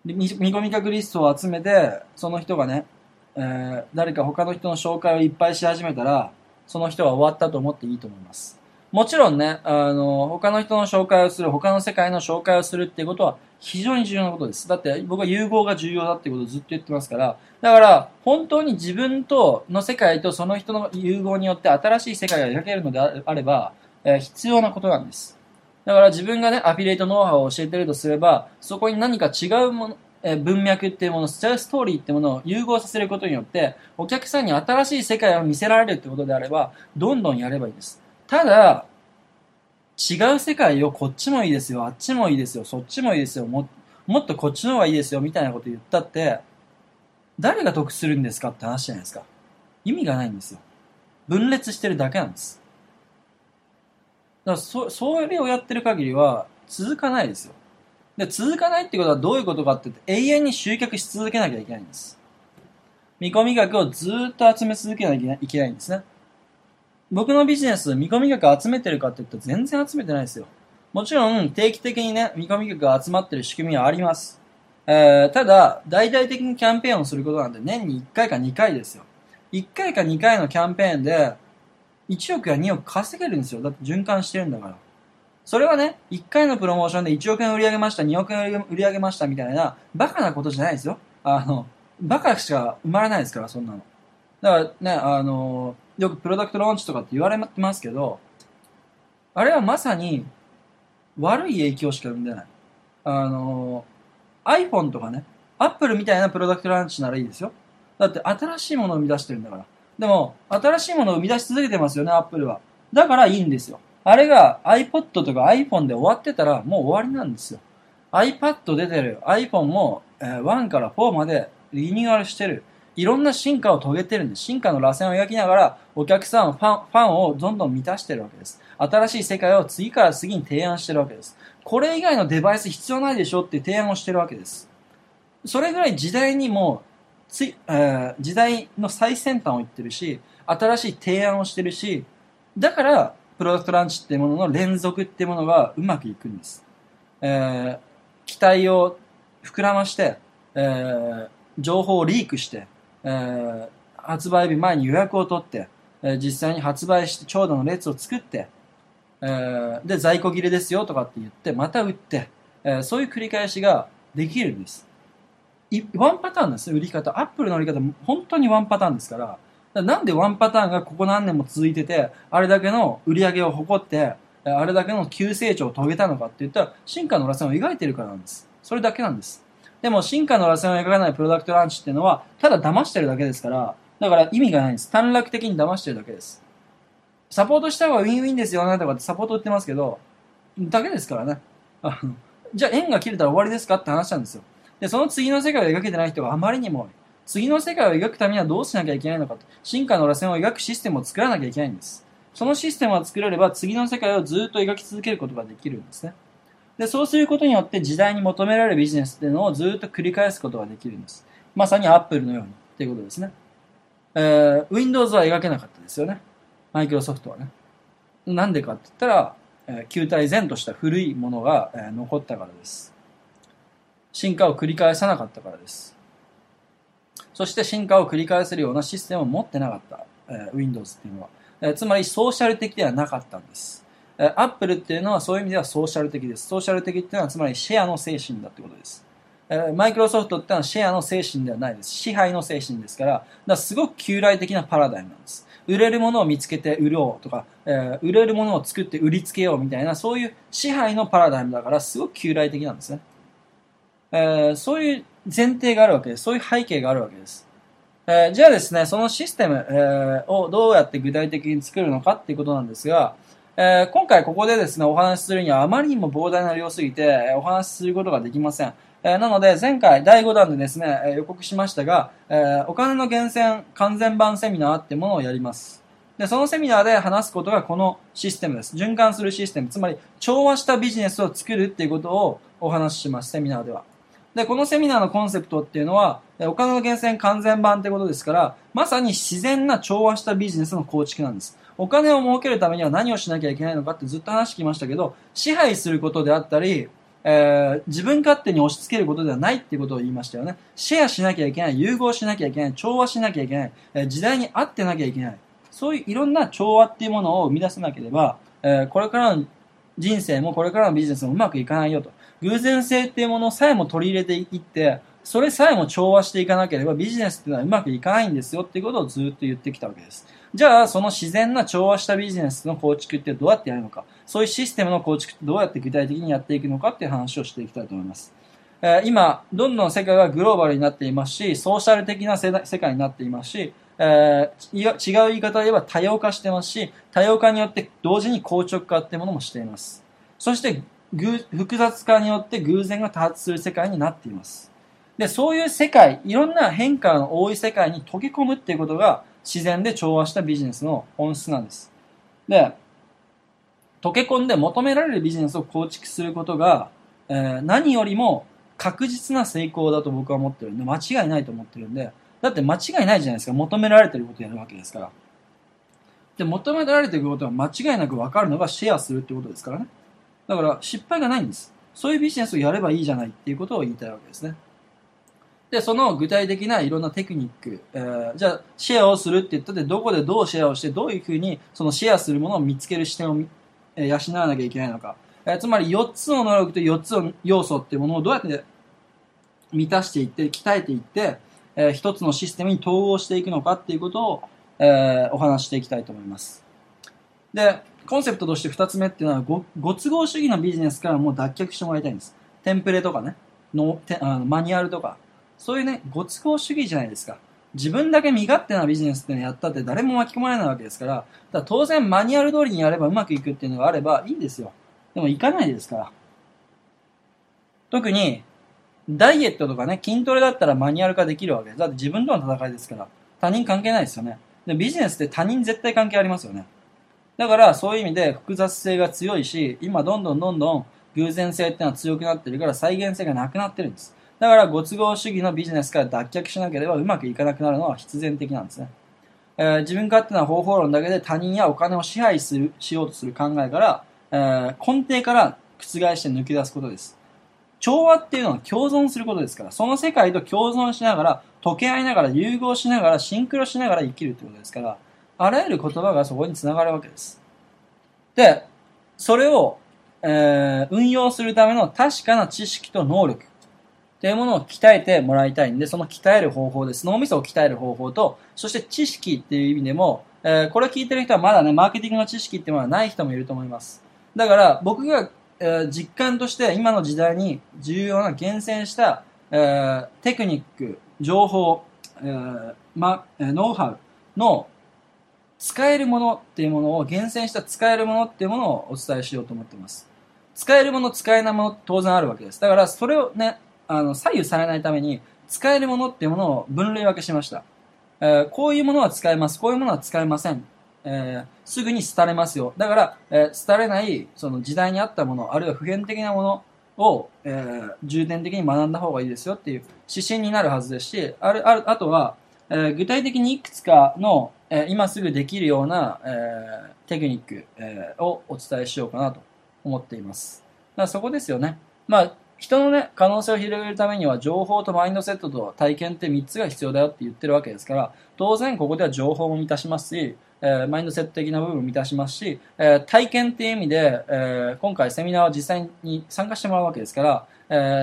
見込み客リストを集めて、その人がね、誰か他の人の紹介をいっぱいし始めたら、その人は終わったと思っていいと思います。もちろんね、他の人の紹介をする、他の世界の紹介をするっていうことは非常に重要なことです。だって僕は融合が重要だっていうことをずっと言ってますから、だから本当に自分との世界とその人の融合によって新しい世界が描けるのであれば、必要なことなんです。だから自分がね、アフィリエイトノウハウを教えてるとすれば、そこに何か違うもの、文脈っていうもの、ストーリーっていうものを融合させることによって、お客さんに新しい世界を見せられるってことであれば、どんどんやればいいです。ただ、違う世界をこっちもいいですよ、あっちもいいですよ、そっちもいいですよ、もっとこっちの方がいいですよ、みたいなこと言ったって、誰が得するんですかって話じゃないですか。意味がないんですよ。分裂してるだけなんです。だからそれをやってる限りは続かないですよ。で、続かないってことはどういうことかって言って永遠に集客し続けなきゃいけないんです。見込み額をずーっと集め続けなきゃいけないんですね。僕のビジネス、見込み額集めてるかって言ったら全然集めてないですよ。もちろん定期的にね、見込み額が集まってる仕組みはあります。ただ、大々的にキャンペーンをすることなんて年に1回か2回ですよ。1回か2回のキャンペーンで1億や2億稼げるんですよ。だって循環してるんだから。それはね、1回のプロモーションで1億円売り上げました、2億円売り上げましたみたいな、バカなことじゃないですよ。バカしか生まれないですから、そんなの。だからね、よくプロダクトローンチとかって言われてますけど、あれはまさに悪い影響しか生んでない。iPhone とかね、Apple みたいなプロダクトローンチならいいですよ。だって新しいものを生み出してるんだから。でも、新しいものを生み出し続けてますよね、Apple は。だからいいんですよ。あれが iPod とか iPhone で終わってたらもう終わりなんですよ。iPad 出てる。iPhone も、1から4までリニューアルしてる。いろんな進化を遂げてるんです。進化の螺旋を描きながら、お客さん、ファンをどんどん満たしてるわけです。新しい世界を次から次に提案してるわけです。これ以外のデバイス必要ないでしょって提案をしてるわけです。それぐらい時代にも時代の最先端を言ってるし、新しい提案をしてるし、だから、プロダクトランチっていうものの連続っていうものがうまくいくんです。期待を膨らまして、情報をリークして、発売日前に予約を取って、実際に発売して長蛇の列を作って、で、在庫切れですよとかって言って、また売って、そういう繰り返しができるんです。ワンパターンなんですよ、売り方。アップルの売り方、本当にワンパターンですから、なんでワンパターンがここ何年も続いてて、あれだけの売り上げを誇って、あれだけの急成長を遂げたのかって言ったら、進化の螺旋を描いてるからなんです。それだけなんです。でも、進化の螺旋を描かないプロダクトランチっていうのは、ただ騙してるだけですから、だから意味がないんです。短絡的に騙してるだけです。サポートした方がウィンウィンですよねとかってサポート売ってますけど、だけですからね。じゃあ縁が切れたら終わりですかって話なんですよ。で、その次の世界を描けてない人があまりにも多い。次の世界を描くためにはどうしなきゃいけないのかと。進化の螺旋を描くシステムを作らなきゃいけないんです。そのシステムを作れれば次の世界をずっと描き続けることができるんですね。で、そうすることによって時代に求められるビジネスっていうのをずっと繰り返すことができるんです。まさに Apple のようにっていうことですね。Windows は描けなかったですよね。マイクロソフトはね。なんでかって言ったら、旧体然とした古いものが、残ったからです。進化を繰り返さなかったからです。そして進化を繰り返せるようなシステムを持ってなかった、Windows っていうのは、つまりソーシャル的ではなかったんです。Apple っていうのはそういう意味ではソーシャル的です。ソーシャル的っていうのはつまりシェアの精神だってことです。マイクロソフトってのはシェアの精神ではないです。支配の精神ですから、だからすごく旧来的なパラダイムなんです。売れるものを見つけて売ろうとか、売れるものを作って売りつけようみたいな、そういう支配のパラダイムだから、すごく旧来的なんですね。そういう前提があるわけです。そういう背景があるわけです。じゃあですね、そのシステム、をどうやって具体的に作るのかっていうことなんですが、今回ここでですね、お話しするにはあまりにも膨大な量すぎて、お話しすることができません。なので、前回第5弾でですね、予告しましたが、お金の源泉完全版セミナーっていうものをやります。で、そのセミナーで話すことがこのシステムです。循環するシステム。つまり、調和したビジネスを作るっていうことをお話しします、セミナーでは。で、このセミナーのコンセプトっていうのは、お金の源泉完全版ってことですから、まさに自然な調和したビジネスの構築なんです。お金を儲けるためには何をしなきゃいけないのかってずっと話してきましたけど、支配することであったり、 自分勝手に押し付けることではないっていうことを言いましたよね。シェアしなきゃいけない、融合しなきゃいけない、調和しなきゃいけない、時代に合ってなきゃいけない。そういういろんな調和っていうものを生み出さなければ、これからの人生もこれからのビジネスもうまくいかないよと。偶然性っていうものさえも取り入れていって、それさえも調和していかなければビジネスっていうのはうまくいかないんですよっていうことをずっと言ってきたわけです。じゃあ、その自然な調和したビジネスの構築ってどうやってやるのか、そういうシステムの構築ってどうやって具体的にやっていくのかっていう話をしていきたいと思います。今、どんどん世界がグローバルになっていますし、ソーシャル的な世界になっていますし、違う言い方で言えば多様化してますし、多様化によって同時に硬直化っていうものもしています。そして、複雑化によって偶然が多発する世界になっています。で、そういう世界、いろんな変化の多い世界に溶け込むっていうことが自然で調和したビジネスの本質なんです。で、溶け込んで求められるビジネスを構築することが、何よりも確実な成功だと僕は思ってるんで、間違いないと思ってるんで、だって間違いないじゃないですか。求められてることをやるわけですから。で、求められていることは間違いなく分かるのがシェアするってことですからね。だから失敗がないんです。そういうビジネスをやればいいじゃないっていうことを言いたいわけですね。で、その具体的ないろんなテクニック、じゃあシェアをするって言ったってどこでどうシェアをしてどういうふうにそのシェアするものを見つける視点を養わなきゃいけないのか。つまり4つの能力と4つの要素っていうものをどうやって満たしていって、鍛えていって、1つのシステムに統合していくのかっていうことを、お話していきたいと思います。で、コンセプトとして2つ目っていうのはご都合主義のビジネスからもう脱却してもらいたいんです。テンプレとかね、マニュアルとか、そういうね、ご都合主義じゃないですか。自分だけ身勝手なビジネスっていうのをやったって誰も巻き込まれないわけですから、だから当然マニュアル通りにやればうまくいくっていうのがあればいいんですよ。でもいかないですから。特に、ダイエットとかね、筋トレだったらマニュアル化できるわけです。だって自分との戦いですから。他人関係ないですよね。で、ビジネスって他人絶対関係ありますよね。だからそういう意味で複雑性が強いし、今どんどん偶然性っていうのは強くなってるから再現性がなくなってるんです。だからご都合主義のビジネスから脱却しなければうまくいかなくなるのは必然的なんですね。自分勝手な方法論だけで他人やお金を支配しようとする考えから、根底から覆して抜け出すことです。調和っていうのは共存することですから、その世界と共存しながら、溶け合いながら、融合しながら、シンクロしながら生きるってことですから、あらゆる言葉がそこにつながるわけです。で、それを、運用するための確かな知識と能力っていうものを鍛えてもらいたいんで、その鍛える方法です。脳みそを鍛える方法と、そして知識っていう意味でも、これを聞いてる人はまだね、マーケティングの知識っていうものはない人もいると思います。だから、僕が実感として今の時代に重要な厳選した、テクニック、情報、ノウハウの使えるものっていうものを厳選した使えるものっていうものをお伝えしようと思っています。使えるもの、使えないもの当然あるわけです。だからそれをね、左右されないために使えるものっていうものを分類分けしました。こういうものは使えます。こういうものは使えません。すぐに廃れますよ。だから、廃れないその時代に合ったもの、あるいは普遍的なものを、重点的に学んだ方がいいですよっていう指針になるはずですし、あとは、具体的にいくつかの、今すぐできるような、テクニック、をお伝えしようかなと思っています。だからそこですよね。まあ、人のね、可能性を広げるためには情報とマインドセットと体験って3つが必要だよって言ってるわけですから、当然ここでは情報も満たしますし、マインドセット的な部分も満たしますし、体験っていう意味で、今回セミナーを実際に参加してもらうわけですから、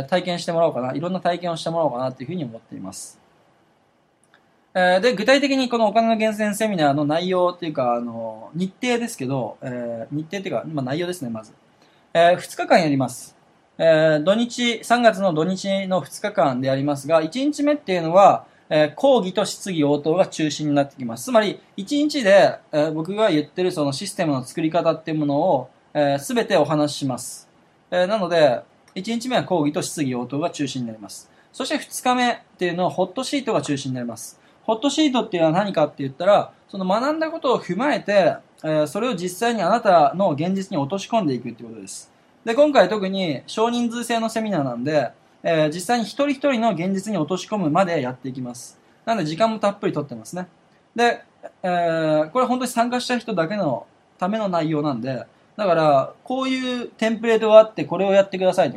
体験してもらおうかな、いろんな体験をしてもらおうかなというふうに思っています。で、具体的にこのお金の源泉セミナーの内容っていうか、日程ですけど、日程っていうか、内容ですね、まず。2日間やります。土日、3月の土日の2日間でやりますが、1日目っていうのは、講義と質疑応答が中心になってきます。つまり、1日で、僕が言ってるそのシステムの作り方っていうものを、すべてお話しします。なので、1日目は講義と質疑応答が中心になります。そして2日目っていうのはホットシートが中心になります。ホットシートっていうのは何かって言ったら、その学んだことを踏まえて、それを実際にあなたの現実に落とし込んでいくっていうことです。で、今回特に少人数制のセミナーなんで、実際に一人一人の現実に落とし込むまでやっていきます。なので時間もたっぷりとってますね。で、これは本当に参加した人だけのための内容なんで、だから、こういうテンプレートがあってこれをやってくださいとか、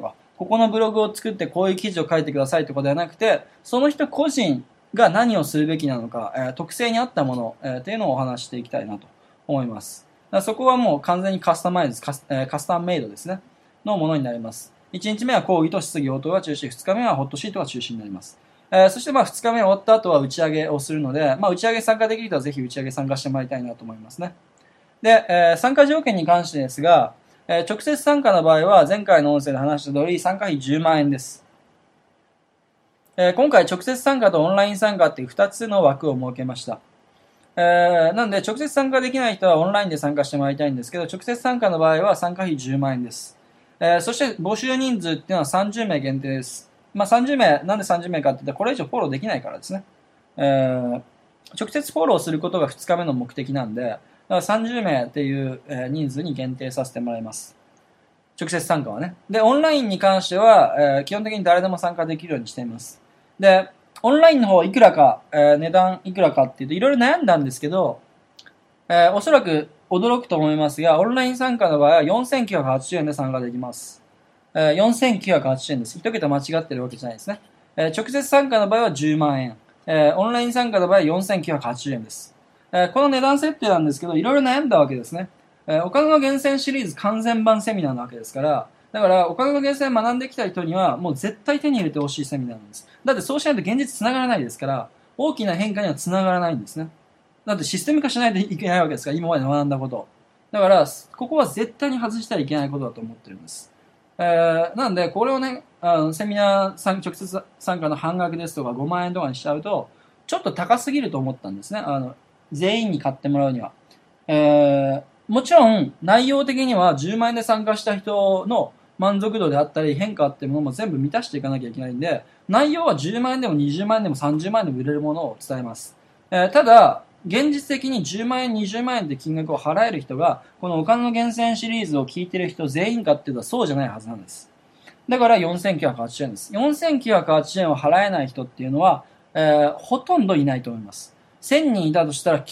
ここのブログを作ってこういう記事を書いてくださいとかではなくて、その人個人が何をするべきなのか、特性に合ったもの、っていうのをお話していきたいなと思います。だからそこはもう完全にカスタマムメイドですね。のものになります。1日目は講義と質疑応答が中心、2日目はホットシートが中心になります。そして2日目終わった後は打ち上げをするので、打ち上げ参加できる人はぜひ打ち上げ参加してもらいたいなと思いますね。で、参加条件に関してですが、直接参加の場合は前回の音声で話した通り参加費10万円です。今回直接参加とオンライン参加っていう2つの枠を設けました。なので直接参加できない人はオンラインで参加してもらいたいんですけど、直接参加の場合は参加費10万円です。そして募集人数っていうのは30名限定です。30名、なんで30名かって言ったらこれ以上フォローできないからですね。直接フォローすることが2日目の目的なんで、だから30名っていう人数に限定させてもらいます。直接参加はね。で、オンラインに関しては、基本的に誰でも参加できるようにしています。で、オンラインの方いくらか、値段いくらかっていうといろいろ悩んだんですけど、おそらく驚くと思いますが、オンライン参加の場合は4980円で参加できます。4980円です。一桁間違ってるわけじゃないですね。直接参加の場合は10万円。オンライン参加の場合は4980円です。この値段設定なんですけど、いろいろ悩んだわけですね。お金の源泉シリーズ完全版セミナーなわけですから、だからお金の源泉学んできた人にはもう絶対手に入れてほしいセミナーなんです。だってそうしないと現実つながらないですから、大きな変化にはつながらないんですね。だってシステム化しないといけないわけですから、今まで学んだこと。だから、ここは絶対に外したらいけないことだと思ってるんです。なんで、これをね、セミナー直接参加の半額ですとか5万円とかにしちゃうと、ちょっと高すぎると思ったんですね。全員に買ってもらうには。もちろん、内容的には10万円で参加した人の満足度であったり変化っていうものも全部満たしていかなきゃいけないんで、内容は10万円でも20万円でも30万円でも売れるものを伝えます。ただ、現実的に10万円、20万円で金額を払える人が、このお金の源泉シリーズを聞いてる人全員かっていうとそうじゃないはずなんです。だから4980円です。4980円を払えない人っていうのは、ほとんどいないと思います。1000人いたとしたら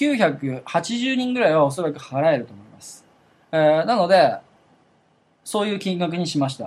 980人ぐらいはおそらく払えると思います。なので、そういう金額にしました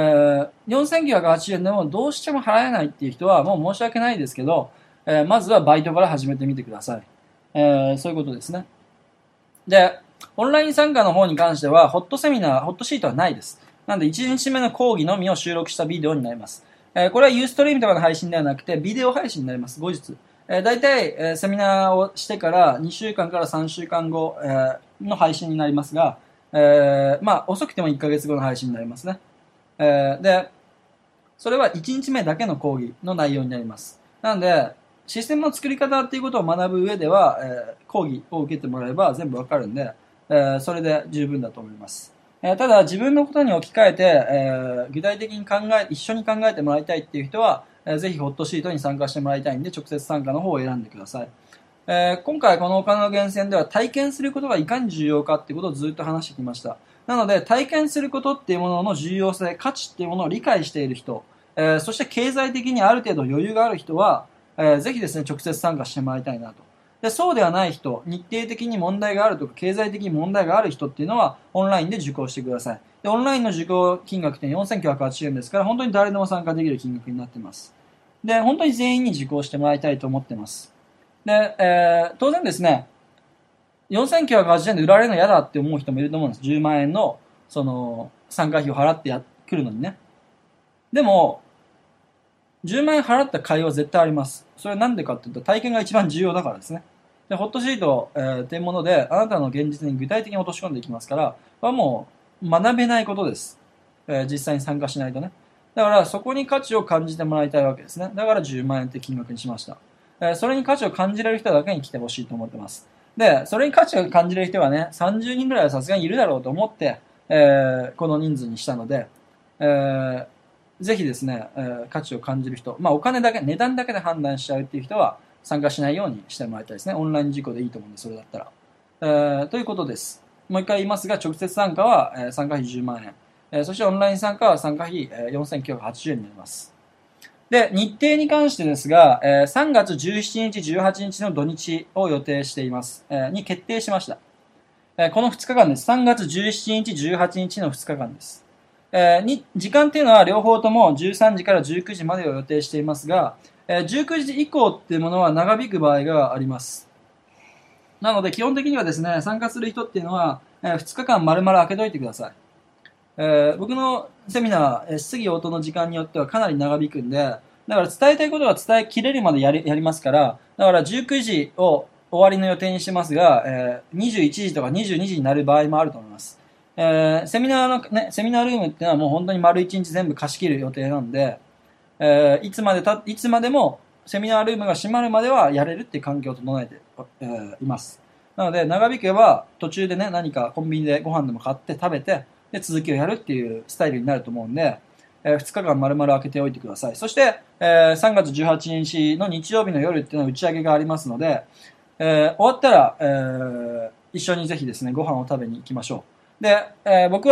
。4980円でもどうしても払えないっていう人はもう申し訳ないですけど、まずはバイトから始めてみてください。そういうことですね。で、オンライン参加の方に関しては、ホットシートはないです。なんで、1日目の講義のみを収録したビデオになります。これはユーストリームとかの配信ではなくて、ビデオ配信になります、後日。大体、セミナーをしてから2週間から3週間後、の配信になりますが、遅くても1ヶ月後の配信になりますね。で、それは1日目だけの講義の内容になります。なので、システムの作り方っていうことを学ぶ上では、講義を受けてもらえば全部わかるんで、それで十分だと思います。ただ、自分のことに置き換えて、具体的に一緒に考えてもらいたいっていう人は、ぜひホットシートに参加してもらいたいんで、直接参加の方を選んでください。今回このお金の源泉では体験することがいかに重要かっていうことをずっと話してきました。なので、体験することっていうものの重要性、価値っていうものを理解している人、そして経済的にある程度余裕がある人は、ぜひですね、直接参加してもらいたいなと。で、そうではない人、日程的に問題があるとか、経済的に問題がある人っていうのは、オンラインで受講してください。で、オンラインの受講金額って4980円ですから、本当に誰でも参加できる金額になっています。で、本当に全員に受講してもらいたいと思っています。で、当然ですね、4980円で売られるの嫌だって思う人もいると思うんです。10万円の、参加費を払って来るのにね。でも、10万円払った甲斐は絶対あります。それはなんでかっていうと、体験が一番重要だからですね。で、ホットシート、っていうもので、あなたの現実に具体的に落とし込んでいきますから、これはもう学べないことです。実際に参加しないとね。だから、そこに価値を感じてもらいたいわけですね。だから10万円って金額にしました。それに価値を感じられる人だけに来てほしいと思ってます。で、それに価値を感じる人はね、30人ぐらいはさすがにいるだろうと思って、この人数にしたので、ぜひですね、価値を感じる人、お金だけ、値段だけで判断しちゃうっていう人は参加しないようにしてもらいたいですね。オンライン事項でいいと思うんで、それだったら。ということです。もう一回言いますが、直接参加は、参加費10万円。そしてオンライン参加は参加費、4980円になります。で、日程に関してですが、3月17日、18日の土日を予定しています。に決定しました。この2日間です。3月17日、18日の2日間です。 時間っていうのは両方とも13時から19時までを予定していますが、19時以降っていうものは長引く場合があります。なので基本的にはですね、参加する人っていうのは、2日間丸々開けといてください。僕のセミナー、質疑応答の時間によってはかなり長引くんで、だから伝えたいことは伝えきれるまでやりますから、だから19時を終わりの予定にしてますが、21時とか22時になる場合もあると思います。セミナールームっていうのはもう本当に丸1日全部貸し切る予定なんで、いつまでもセミナールームが閉まるまではやれるっていう環境を整えて、います。なので、長引けば途中でね、何かコンビニでご飯でも買って食べて、で、続きをやるっていうスタイルになると思うんで、2日間丸々開けておいてください。そして、3月18日の日曜日の夜っていうのは打ち上げがありますので、終わったら、一緒にぜひですね、ご飯を食べに行きましょう。で、僕は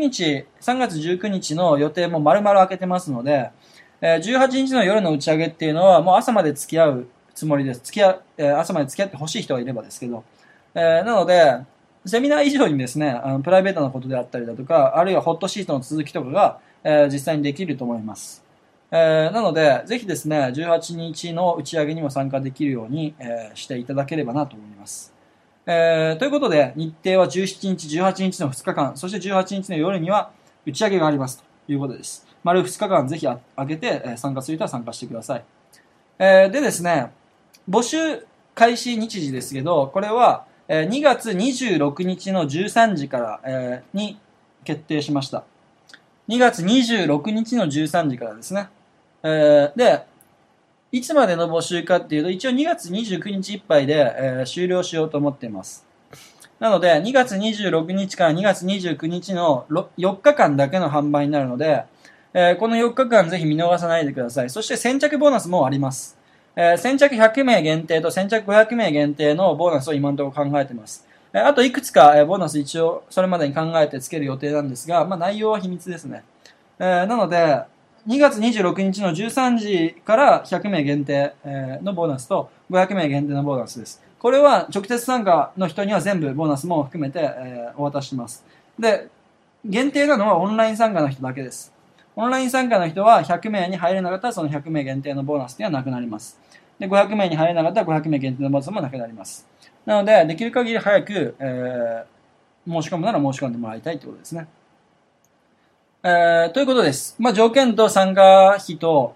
3月19日の予定も丸々開けてますので、18日の夜の打ち上げっていうのはもう朝まで付き合うつもりです。朝まで付き合ってほしい人はいればですけど。なので、セミナー以上にですね、プライベートなことであったりだとか、あるいはホットシートの続きとかが、実際にできると思います。なので、ぜひですね、18日の打ち上げにも参加できるように、していただければなと思います。ということで、日程は17日、18日の2日間、そして18日の夜には打ち上げがありますということです。丸2日間ぜひ開けて参加する人は参加してください。でですね、募集開始日時ですけど、これは2月26日の13時からに決定しました。2月26日の13時からですね。で、いつまでの募集かっていうと、一応2月29日いっぱいで終了しようと思っています。なので、2月26日から2月29日の4日間だけの販売になるので、この4日間ぜひ見逃さないでください。そして先着ボーナスもあります。先着100名限定と先着500名限定のボーナスを今のところ考えています。あといくつかボーナス一応それまでに考えてつける予定なんですが、内容は秘密ですね。なので、2月26日の13時から100名限定のボーナスと500名限定のボーナスです。これは直接参加の人には全部ボーナスも含めてお渡しします。で、限定なのはオンライン参加の人だけです。オンライン参加の人は100名に入れなかったらその100名限定のボーナスにはなくなります。で、500名に入れなかったら500名限定のボーナスもなくなります。なので、できる限り早く、申し込むなら申し込んでもらいたいということですね。ということです。条件と参加費と、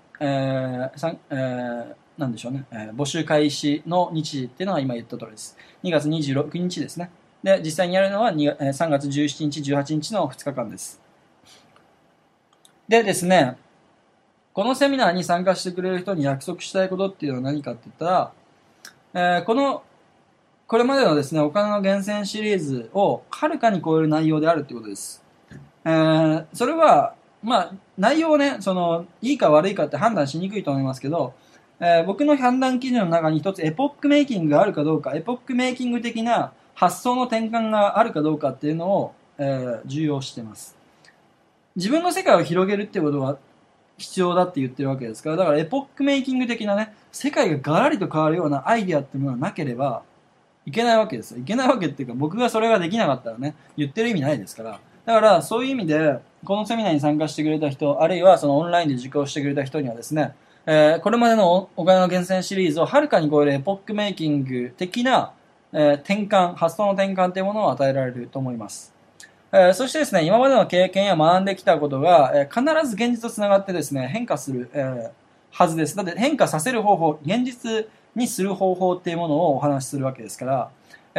なんでしょうね、募集開始の日時っていうのは今言った通りです。2月26日ですね。で、実際にやるのは3月17日、18日の2日間です。でですね、このセミナーに参加してくれる人に約束したいことっていうのは何かって言ったら、これまでのですね、お金の厳選シリーズをはるかに超える内容であるってことです。それは、内容をね、いいか悪いかって判断しにくいと思いますけど、僕の判断基準の中に一つエポックメイキングがあるかどうか、エポックメイキング的な発想の転換があるかどうかっていうのを、重要しています。自分の世界を広げるってことは必要だって言ってるわけですから、だからエポックメイキング的なね、世界がガラリと変わるようなアイディアっていうものがなければいけないわけですよ。いけないわけっていうか、僕がそれができなかったらね、言ってる意味ないですから。だからそういう意味でこのセミナーに参加してくれた人、あるいはそのオンラインで受講してくれた人にはですね、これまでのお金の厳選シリーズをはるかに超えるエポックメイキング的な、発想の転換というものを与えられると思います。そしてですね、今までの経験や学んできたことが、必ず現実とつながってですね、変化する、はずです。だって変化させる方法、現実にする方法っていうものをお話しするわけですから、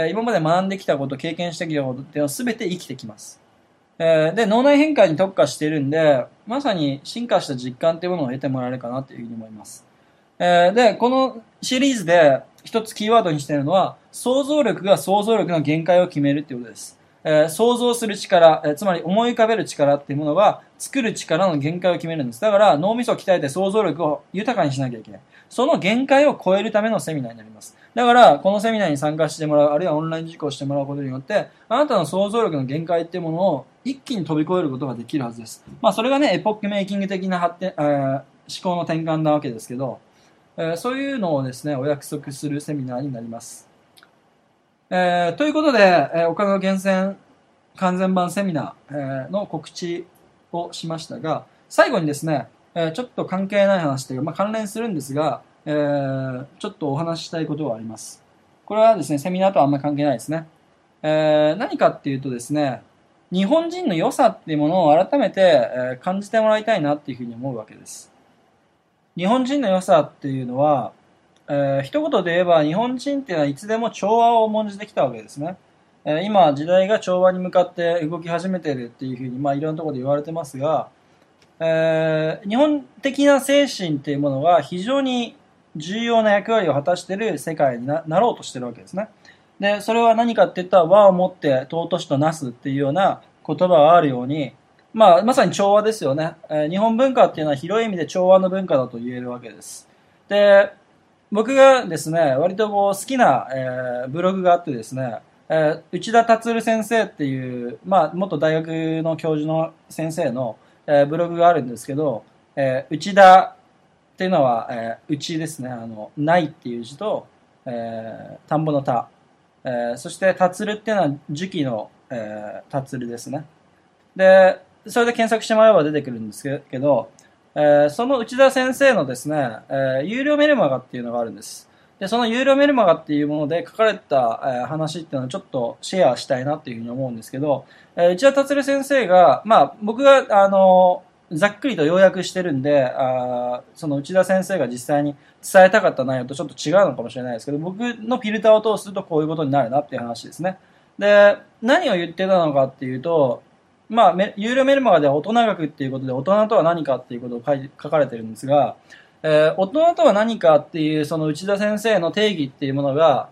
今まで学んできたこと、経験してきたことっていうのは全て生きてきます。で、脳内変化に特化しているんで、まさに進化した実感っていうものを得てもらえるかなというふうに思います。で、このシリーズで一つキーワードにしているのは、想像力が想像力の限界を決めるっていうことです。想像する力、つまり思い浮かべる力っていうものが作る力の限界を決めるんです。だから脳みそを鍛えて想像力を豊かにしなきゃいけない。その限界を超えるためのセミナーになります。だからこのセミナーに参加してもらう、あるいはオンライン受講してもらうことによって、あなたの想像力の限界っていうものを一気に飛び越えることができるはずです。それがね、エポックメイキング的な発展、思考の転換なわけですけど、そういうのをですね、お約束するセミナーになります。ということで、お金の厳選完全版セミナー、の告知をしましたが、最後にですね、ちょっと関係ない話というか、関連するんですが、ちょっとお話ししたいことがあります。これはですね、セミナーとはあんまり関係ないですね。何かっていうとですね、日本人の良さっていうものを改めて、感じてもらいたいなっていうふうに思うわけです。日本人の良さっていうのは、一言で言えば日本人っていうのはいつでも調和を重んじてきたわけですね。今時代が調和に向かって動き始めているっていうふうに、いろんなところで言われてますが、日本的な精神っていうものが非常に重要な役割を果たしている世界になろうとしてるわけですね。で、それは何かって言ったら和をもって尊しとなすっていうような言葉があるように、まさに調和ですよね。日本文化っていうのは広い意味で調和の文化だと言えるわけです。で、僕がですね、割と好きな、ブログがあってですね、内田達先生っていう、元大学の教授の先生の、ブログがあるんですけど、内田っていうのは、内ですね、ないっていう字と、田んぼの田、そして達っていうのは樹木の、達ですね。で、それで検索してもらえば出てくるんですけど、その内田先生のですね、有料メルマガっていうのがあるんです。で、その有料メルマガっていうもので書かれた、話っていうのをちょっとシェアしたいなっていうふうに思うんですけど、内田達先生が、僕が、ざっくりと要約してるんで、その内田先生が実際に伝えたかった内容とちょっと違うのかもしれないですけど、僕のフィルターを通すとこういうことになるなっていう話ですね。で、何を言ってたのかっていうと、有料メルマガでは大人学っていうことで、大人とは何かっていうことを書かれてるんですが、大人とは何かっていう、その内田先生の定義っていうものが、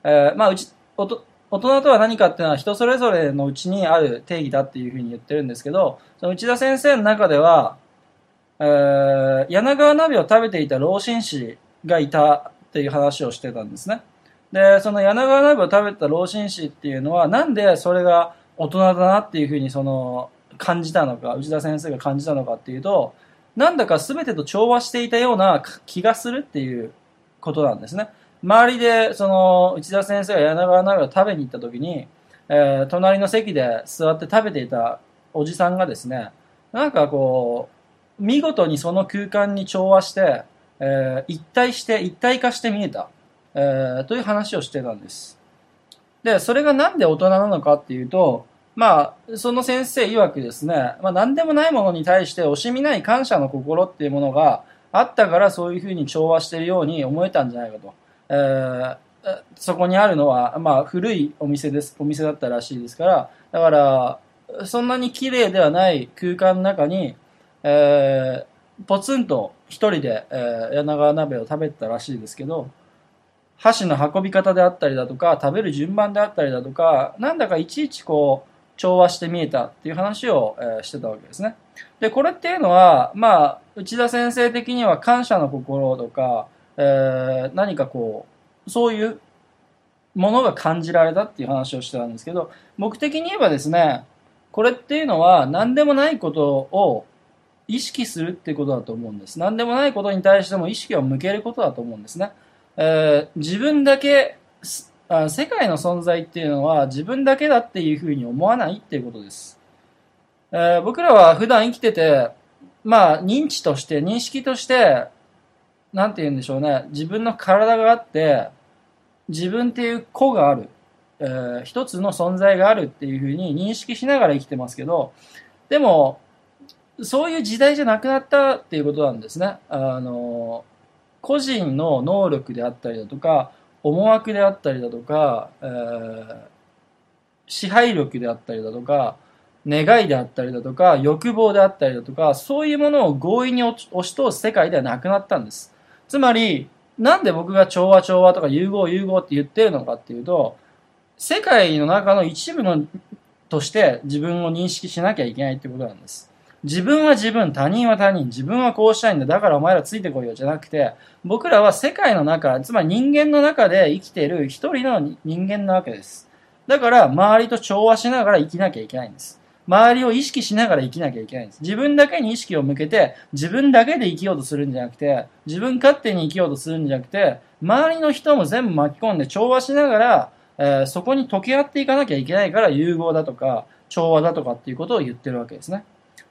大人とは何かっていうのは人それぞれのうちにある定義だっていうふうに言ってるんですけど、その内田先生の中では、柳川鍋を食べていた老紳士がいたっていう話をしてたんですね。で、その柳川鍋を食べてた老紳士っていうのは、なんでそれが大人だなっていうふうに感じたのか、内田先生が感じたのかっていうと、なんだか全てと調和していたような気がするっていうことなんですね。周りで、内田先生が柳川鍋を食べに行った時に、隣の席で座って食べていたおじさんがですね、なんか見事にその空間に調和して、一体化して見えた、という話をしてたんです。で、それがなんで大人なのかっていうと、その先生曰くですね、何でもないものに対して惜しみない感謝の心っていうものがあったからそういうふうに調和しているように思えたんじゃないかと。そこにあるのは、古いお店だったらしいですから、だから、そんなに綺麗ではない空間の中に、ポツンと一人で、柳川鍋を食べてたらしいですけど、箸の運び方であったりだとか、食べる順番であったりだとか、なんだかいちいち調和して見えたっていう話を、してたわけですね。で、これっていうのは、内田先生的には感謝の心とか、何かそういうものが感じられたっていう話をしてたんですけど、僕的に言えばですね、これっていうのは何でもないことを意識するっていうことだと思うんです。何でもないことに対しても意識を向けることだと思うんですね。自分だけ、世界の存在っていうのは自分だけだっていうふうに思わないっていうことです。僕らは普段生きてて、認知として、認識として、なんて言うんでしょうね、自分の体があって、自分っていう個がある、一つの存在があるっていうふうに認識しながら生きてますけど、でも、そういう時代じゃなくなったっていうことなんですね。個人の能力であったりだとか、思惑であったりだとか、支配力であったりだとか、願いであったりだとか、欲望であったりだとか、そういうものを強引に押し通す世界ではなくなったんです。つまり、なんで僕が調和調和とか融合融合って言ってるのかっていうと、世界の中の一部のとして自分を認識しなきゃいけないってことなんです。自分は自分、他人は他人、自分はこうしたいんだ、だからお前らついてこいよじゃなくて、僕らは世界の中、つまり人間の中で生きている一人の人間なわけです。だから周りと調和しながら生きなきゃいけないんです。周りを意識しながら生きなきゃいけないんです。自分だけに意識を向けて、自分だけで生きようとするんじゃなくて、自分勝手に生きようとするんじゃなくて、周りの人も全部巻き込んで調和しながら、そこに溶け合っていかなきゃいけないから融合だとか調和だとかっていうことを言ってるわけですね。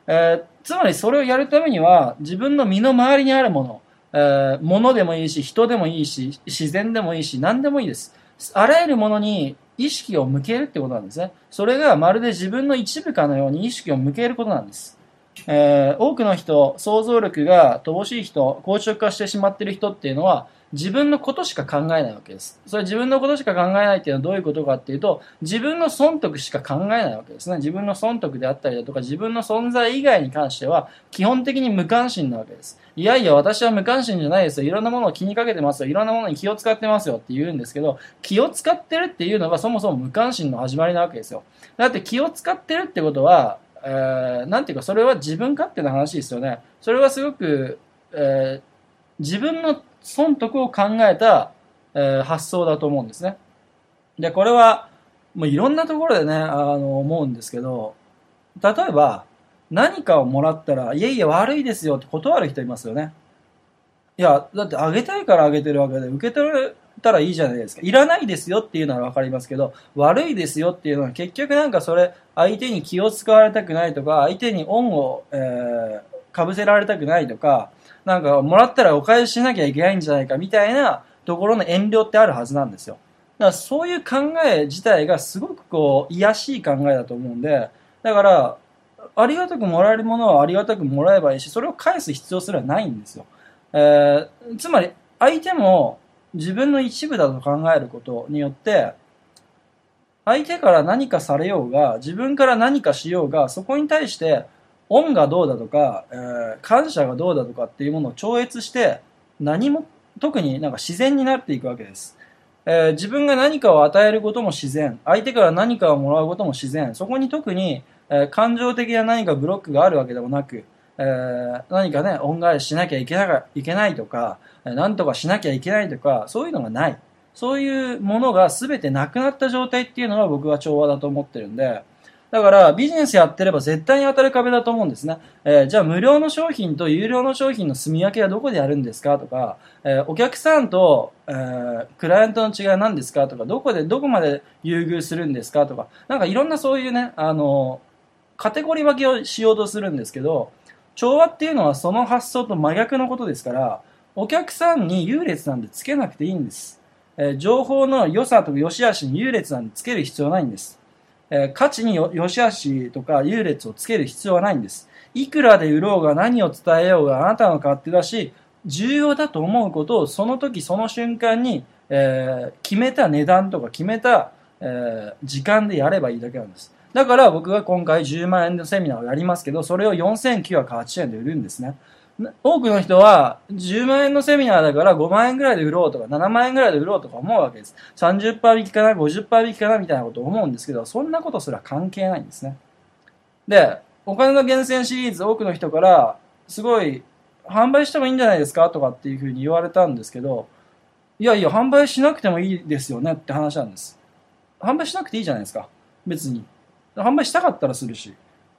つまりそれをやるためには、自分の身の回りにあるもの、物でもいいし、人でもいいし、自然でもいいし、何でもいいです。あらゆるものに意識を向けるってことなんですね。それがまるで自分の一部かのように意識を向けることなんです。多くの人、想像力が乏しい人、硬直化してしまっている人っていうのは、自分のことしか考えないわけです。それ自分のことしか考えないっていうのはどういうことかっていうと、自分の損得しか考えないわけですね。自分の損得であったりだとか、自分の存在以外に関しては、基本的に無関心なわけです。いやいや、私は無関心じゃないですよ。いろんなものを気にかけてますよ。いろんなものに気を使ってますよって言うんですけど、気を使ってるっていうのがそもそも無関心の始まりなわけですよ。だって気を使ってるってことは、なんていうか、それは自分勝手な話ですよね。それはすごく、自分の損得を考えた、発想だと思うんですね。で、これは、もういろんなところでね、思うんですけど、例えば、何かをもらったら、いえいえ悪いですよって断る人いますよね。いや、だってあげたいからあげてるわけで、受け取れたらいいじゃないですか。いらないですよっていうのはわかりますけど、悪いですよっていうのは結局なんかそれ、相手に気を使われたくないとか、相手に恩を、かぶせられたくないとか、なんかもらったらお返ししなきゃいけないんじゃないかみたいなところの遠慮ってあるはずなんですよ。だからそういう考え自体がすごくこう、卑しい考えだと思うんで、だから、ありがたくもらえるものはありがたくもらえばいいし、それを返す必要すらないんですよ。つまり相手も自分の一部だと考えることによって、相手から何かされようが、自分から何かしようが、そこに対して恩がどうだとか、感謝がどうだとかっていうものを超越して、何も特になんか自然になっていくわけです。自分が何かを与えることも自然、相手から何かをもらうことも自然、そこに特に、感情的な何かブロックがあるわけでもなく、何かね、恩返ししなきゃいけないとか、何とかしなきゃいけないとか、そういうのがない。そういうものが全てなくなった状態っていうのが僕は調和だと思ってるんで、だからビジネスやってれば絶対に当たる壁だと思うんですね。じゃあ無料の商品と有料の商品の住み分けはどこでやるんですかとか、お客さんと、クライアントの違いは何ですかとか、どこまで優遇するんですかとか、なんかいろんなそういうね、カテゴリー分けをしようとするんですけど、調和っていうのはその発想と真逆のことですから、お客さんに優劣なんてつけなくていいんです。情報の良さとか良し悪しに優劣なんてつける必要はないんです。価値に良し悪しとか優劣をつける必要はないんです。いくらで売ろうが何を伝えようがあなたの勝手だし、重要だと思うことをその時その瞬間に、決めた値段とか決めた、時間でやればいいだけなんです。だから僕が今回10万円のセミナーをやりますけど、それを4980円で売るんですね。多くの人は10万円のセミナーだから5万円ぐらいで売ろうとか7万円ぐらいで売ろうとか思うわけです。30%引きかな 50% 引きかなみたいなことを思うんですけど、そんなことすら関係ないんですね。で、お金の源泉シリーズ多くの人からすごい販売してもいいんじゃないですかとかっていうふうに言われたんですけど、いやいや販売しなくてもいいですよねって話なんです。販売しなくていいじゃないですか。別に。販売したかったらするし。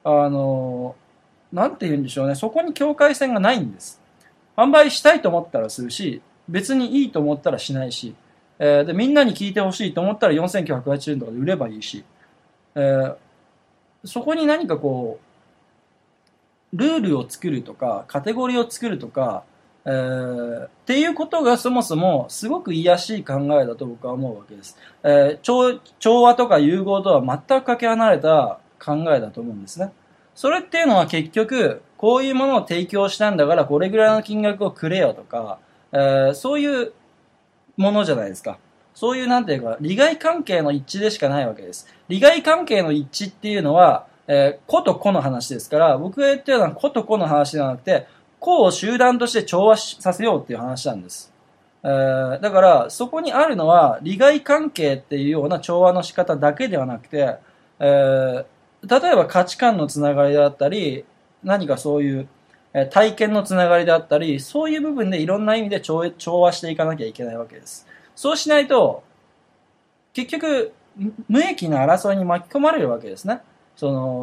なんて言うんでしょうね。そこに境界線がないんです。販売したいと思ったらするし、別にいいと思ったらしないし、でみんなに聞いてほしいと思ったら4980円とかで売ればいいし、そこに何かこう、ルールを作るとか、カテゴリーを作るとか、っていうことがそもそもすごく卑しい考えだと僕は思うわけです。調和とか融合とは全くかけ離れた考えだと思うんですね。それっていうのは結局、こういうものを提供したんだからこれぐらいの金額をくれよとか、そういうものじゃないですか。そういうなんていうか、利害関係の一致でしかないわけです。利害関係の一致っていうのは、個と個の話ですから、僕が言ってるのは個と個の話ではなくて、個を集団として調和させようっていう話なんです。だから、そこにあるのは、利害関係っていうような調和の仕方だけではなくて、例えば価値観のつながりだったり、何かそういう体験のつながりであったり、そういう部分でいろんな意味で調和していかなきゃいけないわけです。そうしないと、結局、無益な争いに巻き込まれるわけですね。その、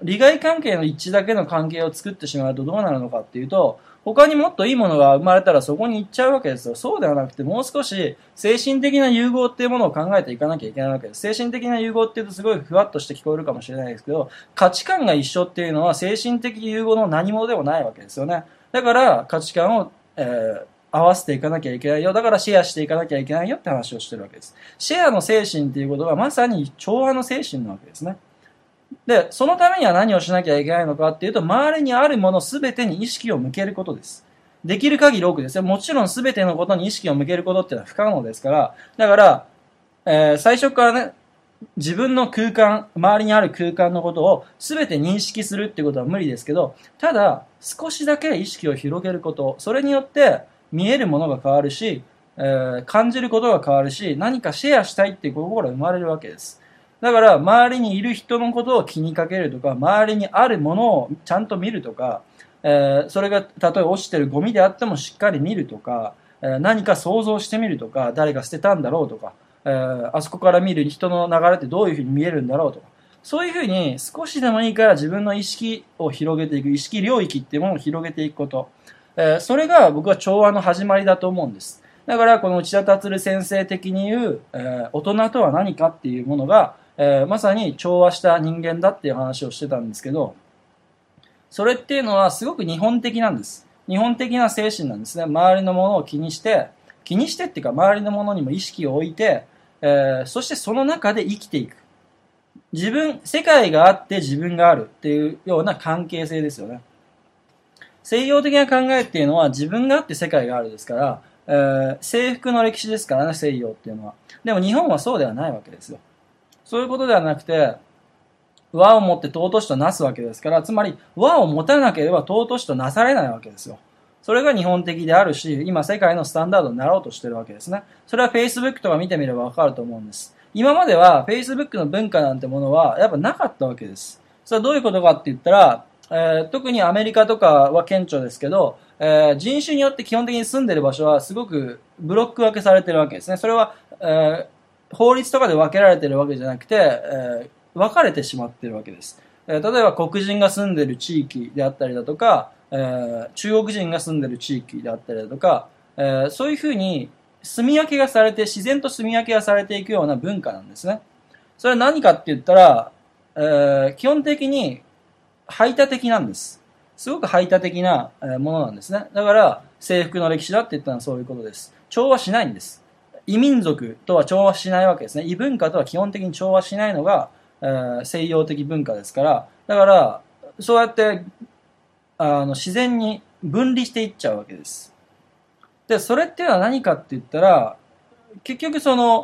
利害関係の一致だけの関係を作ってしまうとどうなるのかっていうと、他にもっといいものが生まれたらそこに行っちゃうわけですよ。そうではなくて、もう少し精神的な融合っていうものを考えていかなきゃいけないわけです。精神的な融合っていうとすごいふわっとして聞こえるかもしれないですけど、価値観が一緒っていうのは精神的融合の何者でもないわけですよね。だから価値観を、合わせていかなきゃいけないよ。だからシェアしていかなきゃいけないよって話をしてるわけです。シェアの精神っていうことがまさに調和の精神なわけですね。で、そのためには何をしなきゃいけないのかっていうと、周りにあるものすべてに意識を向けることです。できる限り多くですよ。もちろんすべてのことに意識を向けることっていうのは不可能ですから、だから、最初からね、自分の空間、周りにある空間のことを全て認識するっていうことは無理ですけど、ただ、少しだけ意識を広げること、それによって見えるものが変わるし、感じることが変わるし、何かシェアしたいっていう心が生まれるわけです。だから、周りにいる人のことを気にかけるとか、周りにあるものをちゃんと見るとか、それがたとえ落ちてるゴミであってもしっかり見るとか、何か想像してみるとか、誰が捨てたんだろうとか、あそこから見る人の流れってどういうふうに見えるんだろうとか、そういうふうに少しでもいいから自分の意識を広げていく、意識領域っていうものを広げていくこと、それが僕は調和の始まりだと思うんです。だからこの内田達先生的に言う、大人とは何かっていうものが、まさに調和した人間だっていう話をしてたんですけど、それっていうのはすごく日本的なんです。日本的な精神なんですね。周りのものを気にしてっていうか周りのものにも意識を置いて、そしてその中で生きていく。世界があって自分があるっていうような関係性ですよね。西洋的な考えっていうのは自分があって世界があるですから、征服の歴史ですからね、西洋っていうのは。でも日本はそうではないわけですよ。そういうことではなくて、和をもって尊しとなすわけですから、つまり和を持たなければ尊しとなされないわけですよ。それが日本的であるし、今世界のスタンダードになろうとしてるわけですね。それは Facebook とか見てみればわかると思うんです。今までは Facebook の文化なんてものはやっぱなかったわけです。それはどういうことかって言ったら、特にアメリカとかは顕著ですけど、人種によって基本的に住んでる場所はすごくブロック分けされてるわけですね。それは、法律とかで分けられてるわけじゃなくて、分かれてしまってるわけです。例えば黒人が住んでる地域であったりだとか、中国人が住んでる地域であったりだとか、そういうふうに住み分けがされて、自然と住み分けがされていくような文化なんですね。それは何かって言ったら、基本的に排他的なんです。すごく排他的なものなんですね。だから征服の歴史だって言ったのはそういうことです。調和しないんです。異民族とは調和しないわけですね。異文化とは基本的に調和しないのが、西洋的文化ですから、だからそうやって自然に分離していっちゃうわけです。で、それっていうのは何かって言ったら、結局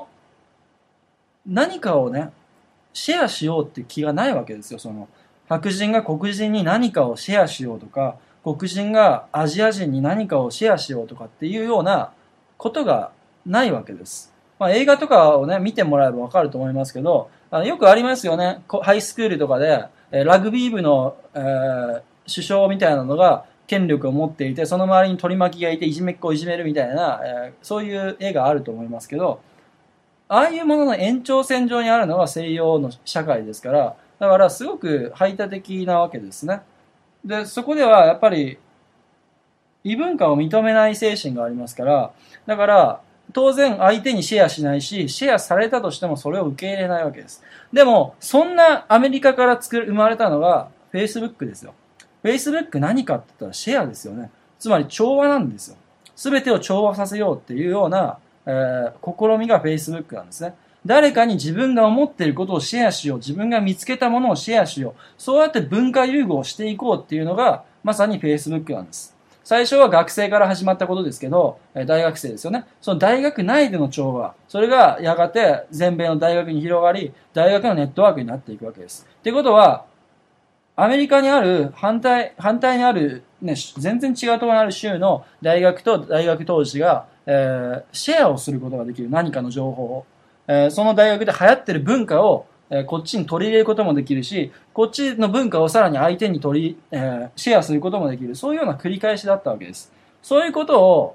何かをね、シェアしようって気がないわけですよ。白人が黒人に何かをシェアしようとか、黒人がアジア人に何かをシェアしようとかっていうようなことがないわけです。映画とかをね、見てもらえばわかると思いますけど、よくありますよね。ハイスクールとかで、ラグビー部の、首相みたいなのが権力を持っていて、その周りに取り巻きがいていじめっ子をいじめるみたいな、そういう絵があると思いますけど、ああいうものの延長線上にあるのが西洋の社会ですから、だからすごく排他的なわけですね。で、そこではやっぱり異文化を認めない精神がありますから、だから当然相手にシェアしないし、シェアされたとしてもそれを受け入れないわけです。でも、そんなアメリカから生まれたのが Facebook ですよ。Facebook 何かって言ったらシェアですよね。つまり調和なんですよ。すべてを調和させようっていうような、試みが Facebook なんですね。誰かに自分が思っていることをシェアしよう。自分が見つけたものをシェアしよう。そうやって文化融合していこうっていうのが、まさに Facebook なんです。最初は学生から始まったことですけど、大学生ですよね。その大学内での調和。それがやがて全米の大学に広がり、大学のネットワークになっていくわけです。っていうことは、アメリカにある反対にある、ね、全然違うところにある州の大学と大学当時が、シェアをすることができる。何かの情報を。その大学で流行ってる文化を、こっちに取り入れることもできるし、こっちの文化をさらに相手にシェアすることもできる。そういうような繰り返しだったわけです。そういうことを、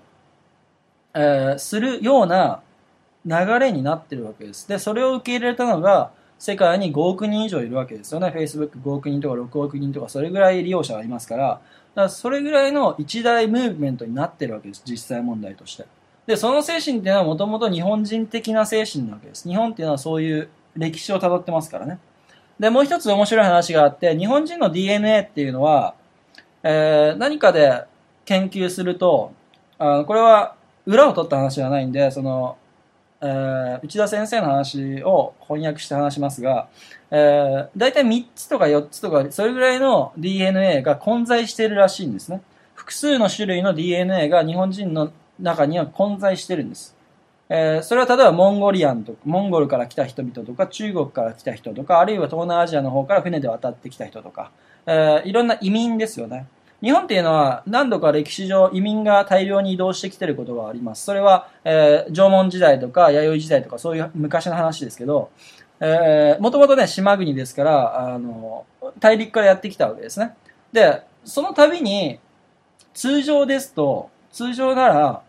するような流れになってるわけです。で、それを受け入れたのが、 世界に5億人以上いるわけですよね。Facebook 5億人とか6億人とかそれぐらい利用者がいますから、だからそれぐらいの一大ムーブメントになってるわけです。実際問題として。で、その精神っていうのはもともと日本人的な精神なわけです。日本っていうのはそういう歴史を辿ってますからね。で、もう一つ面白い話があって、日本人の DNA っていうのは、何かで研究すると、これは裏を取った話ではないんで、内田先生の話を翻訳して話しますが、だいたい3つとか4つとか、それぐらいの DNA が混在しているらしいんですね。複数の種類の DNA が日本人の中には混在してるんです。それは例えばモンゴルから来た人々とか、中国から来た人とか、あるいは東南アジアの方から船で渡ってきた人とか、いろんな移民ですよね。日本っていうのは何度か歴史上移民が大量に移動してきていることがあります。それは、縄文時代とか弥生時代とかそういう昔の話ですけど、もともとね、島国ですから、大陸からやってきたわけですね。で、その度に、通常なら、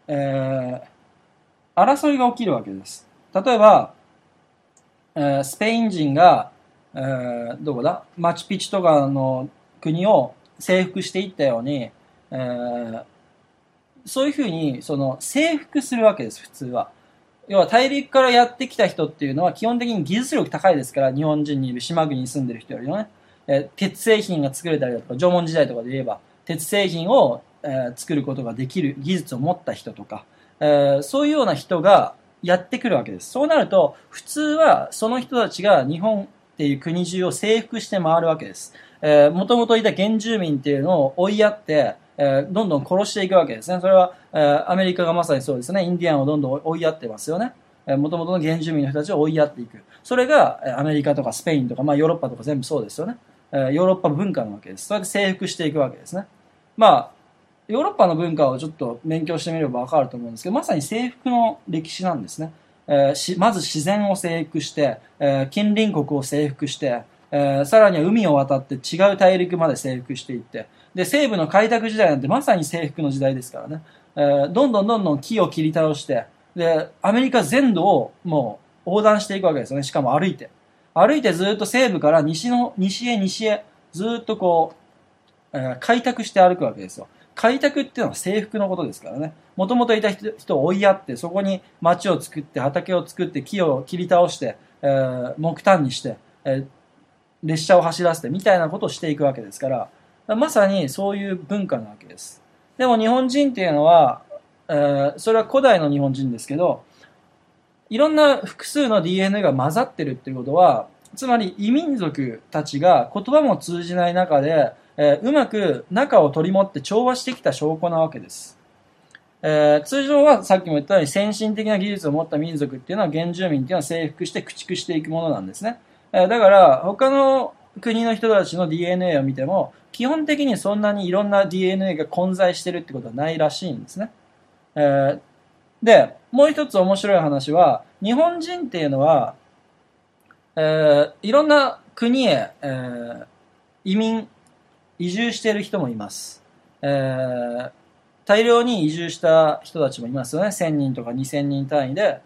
争いが起きるわけです。例えば、スペイン人が、どこだマチュピチュとかの国を征服していったように、そういうふうに征服するわけです、普通は。要は大陸からやってきた人っていうのは基本的に技術力高いですから、日本人にいる島国に住んでる人よりもね、鉄製品が作れたりだとか、縄文時代とかで言えば、鉄製品を、作ることができる技術を持った人とか、そういうような人がやってくるわけです。そうなると、普通はその人たちが日本っていう国中を征服して回るわけです。もともといた原住民っていうのを追いやって、どんどん殺していくわけですね。それは、アメリカがまさにそうですね。インディアンをどんどん追いやってますよね。もともとの原住民の人たちを追いやっていく。それが、アメリカとかスペインとか、まあヨーロッパとか全部そうですよね。ヨーロッパ文化なわけです。それで征服していくわけですね。まあ、ヨーロッパの文化をちょっと勉強してみればわかると思うんですけど、まさに征服の歴史なんですね。まず自然を征服して、近隣国を征服して、さらには海を渡って違う大陸まで征服していって、で、西部の開拓時代なんてまさに征服の時代ですからね。どんどん木を切り倒して、で、アメリカ全土をもう横断していくわけですよね。しかも歩いて。歩いてずっと西部から西へ、ずっとこう、開拓して歩くわけですよ。開拓っていうのは征服のことですからね。もともといた人を追いやって、そこに町を作って、畑を作って、木を切り倒して、木炭にして、列車を走らせて、みたいなことをしていくわけですから、まさにそういう文化なわけです。でも日本人っていうのは、それは古代の日本人ですけど、いろんな複数の DNA が混ざってるっていうことは、つまり異民族たちが言葉も通じない中で、うまく仲を取り持って調和してきた証拠なわけです。通常はさっきも言ったように先進的な技術を持った民族っていうのは原住民っていうのは征服して駆逐していくものなんですね。だから他の国の人たちの DNA を見ても基本的にそんなにいろんな DNA が混在してるってことはないらしいんですね。で、もう一つ面白い話は日本人っていうのは、いろんな国へ、移住している人もいます。大量に移住した人たちもいますよね。1000人とか2000人単位で、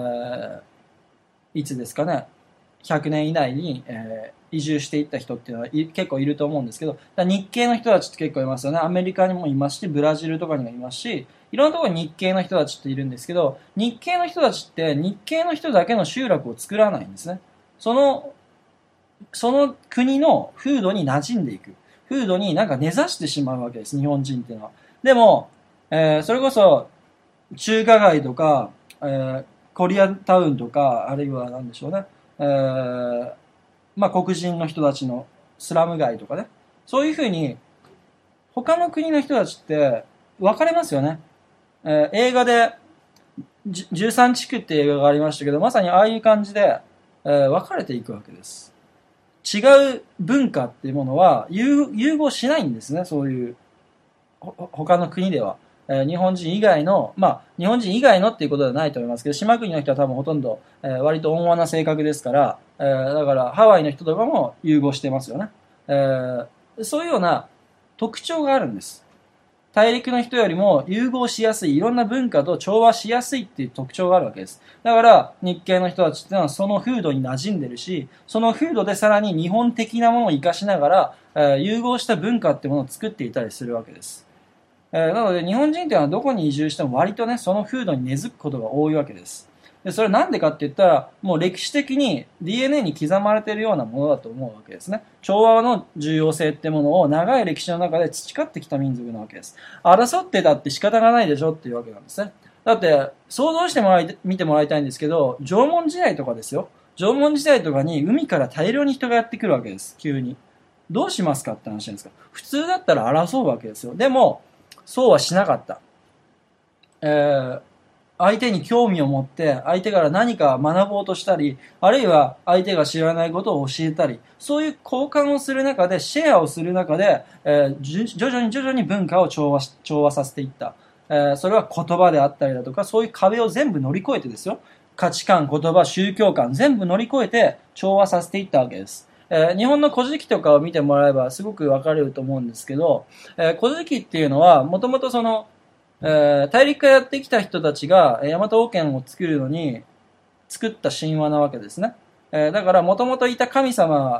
いつですかね、100年以内に、移住していった人っていうのは結構いると思うんですけど、日系の人たちって結構いますよね。アメリカにもいますし、ブラジルとかにもいますし、いろんなところに日系の人たちっているんですけど、日系の人たちって日系の人だけの集落を作らないんですね。その国の風土に馴染んでいく。風土になんか根ざしてしまうわけです、日本人っていうのは。でも、それこそ、中華街とか、コリアンタウンとか、あるいは何でしょうね、まあ黒人の人たちのスラム街とかね、そういうふうに、他の国の人たちって分かれますよね。映画で、13地区っていう映画がありましたけど、まさにああいう感じで、分かれていくわけです。違う文化っていうものは融合しないんですね、そういう他の国では。日本人以外の、まあ日本人以外のっていうことではないと思いますけど、島国の人は多分ほとんど、割と温和な性格ですから、だからハワイの人とかも融合してますよね。そういうような特徴があるんです。 大陸の人よりも融合しやすい、いろんな文化と調和しやすいっていう特徴があるわけです。だから日系の人たちっていうのはその風土に馴染んでるし、その風土でさらに日本的なものを活かしながら、融合した文化っていうものを作っていたりするわけです。なので日本人っていうのはどこに移住しても割とね、その風土に根付くことが多いわけです。で、それなんでかって言ったら、もう歴史的に DNA に刻まれているようなものだと思うわけですね。調和の重要性ってものを長い歴史の中で培ってきた民族なわけです。争ってたって仕方がないでしょっていうわけなんですね。だって、想像して見てもらいたいんですけど、縄文時代とかですよ。縄文時代とかに海から大量に人がやってくるわけです。急に。どうしますかって話なんですか。普通だったら争うわけですよ。でも、そうはしなかった。相手に興味を持って相手から何か学ぼうとしたり、あるいは相手が知らないことを教えたり、そういう交換をする中で、シェアをする中で、徐々に文化を調和させていった。それは言葉であったりだとか、そういう壁を全部乗り越えてですよ。価値観、言葉、宗教観、全部乗り越えて調和させていったわけです。日本の古事記とかを見てもらえばすごくわかると思うんですけど、古事記っていうのは、もともとその、大陸からやってきた人たちが大和王権を作るのに作った神話なわけですね。だからもともといた神様、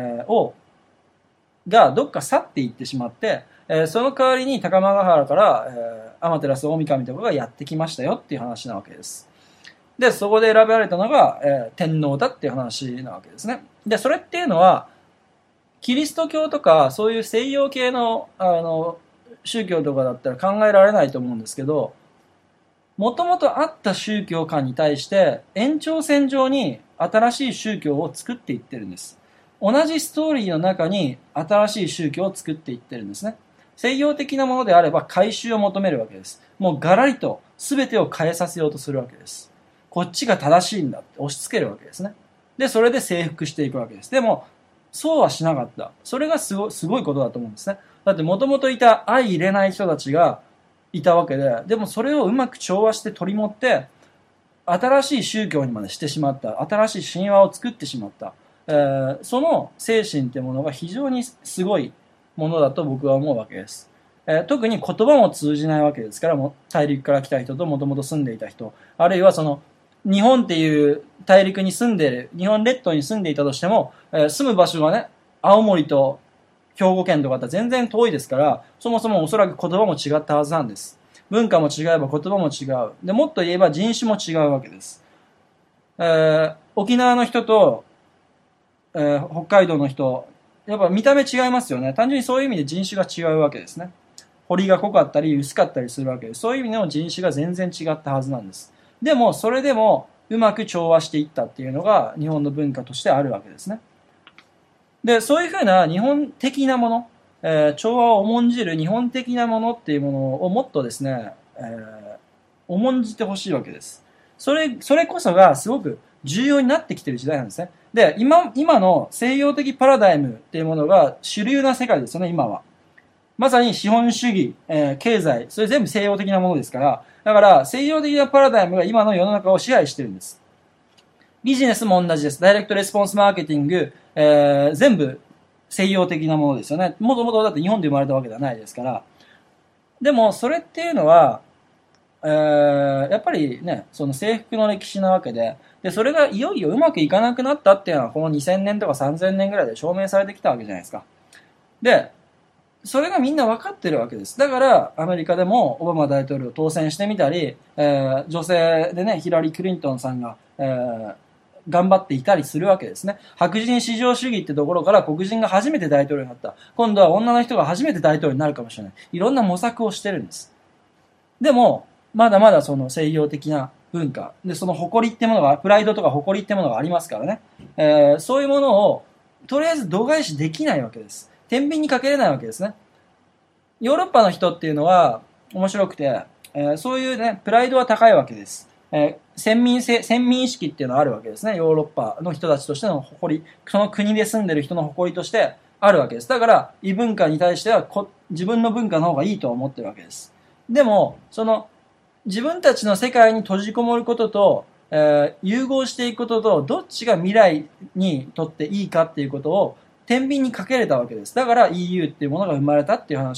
がどっか去っていってしまって、その代わりに高間ヶ原から、天照大神とかがやってきましたよっていう話なわけです。で、そこで選ばれたのが、天皇だっていう話なわけですね。で、それっていうのは、キリスト教とかそういう西洋系の、宗教とかだったら考えられないと思うんですけど、もともとあった宗教観に対して延長線上に新しい宗教を作っていってるんです。同じストーリーの中に新しい宗教を作っていってるんですね。西洋的なものであれば改宗を求めるわけです。もうガラリと全てを変えさせようとするわけです。こっちが正しいんだって押し付けるわけですね。で、それで征服していくわけです。でも、そうはしなかった。それがすごいことだと思うんですね。だってもともといた相入れない人たちがいたわけで、でもそれをうまく調和して取り持って、新しい宗教にまでしてしまった。新しい神話を作ってしまった。その精神ってものが非常にすごいものだと僕は思うわけです。特に言葉も通じないわけですから、も大陸から来た人ともともと住んでいた人、あるいはその日本っていう大陸に住んでいる、日本列島に住んでいたとしても、住む場所がね、青森と兵庫県とかって全然遠いですから、そもそもおそらく言葉も違ったはずなんです。文化も違えば言葉も違う。で、もっと言えば人種も違うわけです。沖縄の人と、北海道の人、やっぱ見た目違いますよね。単純にそういう意味で人種が違うわけですね。彫りが濃かったり薄かったりするわけです。そういう意味での人種が全然違ったはずなんです。でも、それでもうまく調和していったっていうのが日本の文化としてあるわけですね。で、そういうふうな日本的なもの、調和を重んじる日本的なものっていうものをもっとですね、重んじてほしいわけです。それこそがすごく重要になってきている時代なんですね。で、今の西洋的パラダイムっていうものが主流な世界ですよね、今は。まさに資本主義、経済、それ全部西洋的なものですから、だから西洋的なパラダイムが今の世の中を支配してるんです。ビジネスも同じです。ダイレクトレスポンスマーケティング、全部西洋的なものですよね。もともとだって日本で生まれたわけではないですから。でも、それっていうのは、やっぱりね、その征服の歴史なわけで、で、それがいよいようまくいかなくなったっていうのは、この2000年とか3000年ぐらいで証明されてきたわけじゃないですか。で、それがみんな分かってるわけです。だから、アメリカでもオバマ大統領当選してみたり、女性でね、ヒラリー・クリントンさんが、頑張っていたりするわけですね。白人至上主義ってところから黒人が初めて大統領になった。今度は女の人が初めて大統領になるかもしれない。いろんな模索をしてるんです。でも、まだまだその西洋的な文化。で、その誇りってものが、プライドとか誇りってものがありますからね。そういうものを、とりあえず度外視できないわけです。天秤にかけれないわけですね。ヨーロッパの人っていうのは面白くて、そういうね、プライドは高いわけです。先民意識っていうのはあるわけですね。ヨーロッパの人たちとしての誇り、その国で住んでる人の誇りとしてあるわけです。だから、異文化に対しては自分の文化の方がいいと思ってるわけです。でも、その、自分たちの世界に閉じこもることと、融合していくことと、どっちが未来にとっていいかっていうことを、天秤にかけれたわけです。だから EU っていうものが生まれたっていう話を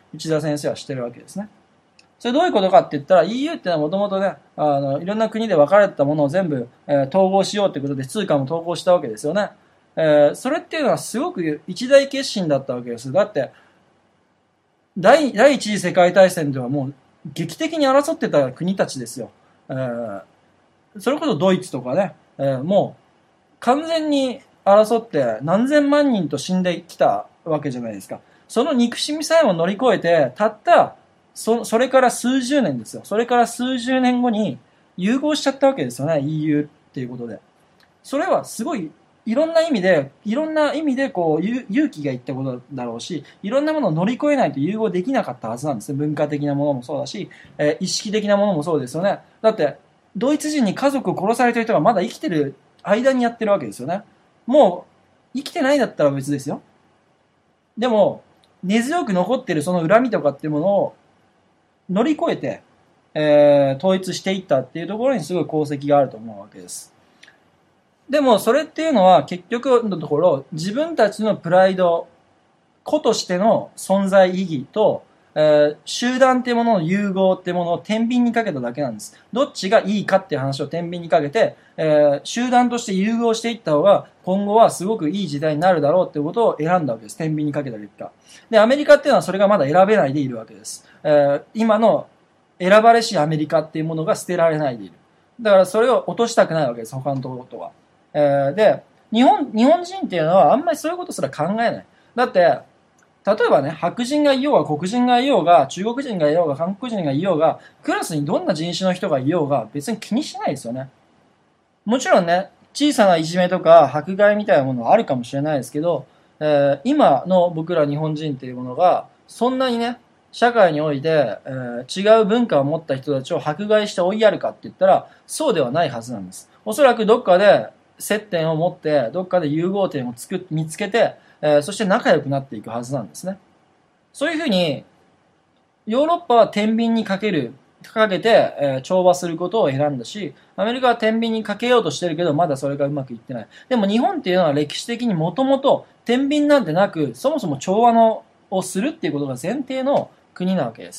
内田先生はしてるわけですね。それどういうことかって言ったら EU ってのはもともとね、いろんな国で分かれたものを全部、統合しようということで通貨も統合したわけですよね。それっていうのはすごく一大決心だったわけです。だって、第一次世界大戦ではもう劇的に争ってた国たちですよ。それこそドイツとかね、もう完全に争って何千万人と死んできたわけじゃないですか。その憎しみさえも乗り越えて、たったそれから数十年ですよ。それから数十年後に融合しちゃったわけですよね、EU っていうことで。それはすごい、いろんな意味でこう、勇気がいったことだろうし、いろんなものを乗り越えないと融合できなかったはずなんですね。文化的なものもそうだし、意識的なものもそうですよね。だって、ドイツ人に家族を殺されてる人がまだ生きてる間にやってるわけですよね。もう、生きてないんだったら別ですよ。でも、根強く残ってるその恨みとかっていうものを乗り越えて、統一していったっていうところにすごい功績があると思うわけです。でもそれっていうのは結局のところ自分たちのプライド、個としての存在意義と、集団っていうものの融合っていうものを天秤にかけただけなんです。どっちがいいかっていう話を天秤にかけて、集団として融合していった方が今後はすごくいい時代になるだろうっていうことを選んだわけです。天秤にかけた結果。で、アメリカっていうのはそれがまだ選べないでいるわけです。今の選ばれしアメリカっていうものが捨てられないでいる。だからそれを落としたくないわけです。他のところとは。で、日本人っていうのはあんまりそういうことすら考えない。だって、例えばね、白人がいようが黒人がいようが中国人がいようが韓国人がいようがクラスにどんな人種の人がいようが別に気にしないですよね。もちろんね、小さないじめとか迫害みたいなものはあるかもしれないですけど、今の僕ら日本人っていうものがそんなにね、社会において、違う文化を持った人たちを迫害して追いやるかって言ったらそうではないはずなんです。おそらくどっかで接点を持ってどっかで融合点を見つけて、そして仲良くなっていくはずなんですね。そういうふうにヨーロッパは天秤にかけて、調和することを選んだし、アメリカは天秤にかけようとしてるけど、まだそれがうまくいってない。でも日本っていうのは歴史的にもともと天秤なんてなく、そもそも調和をするっていうことが前提の国なわけです。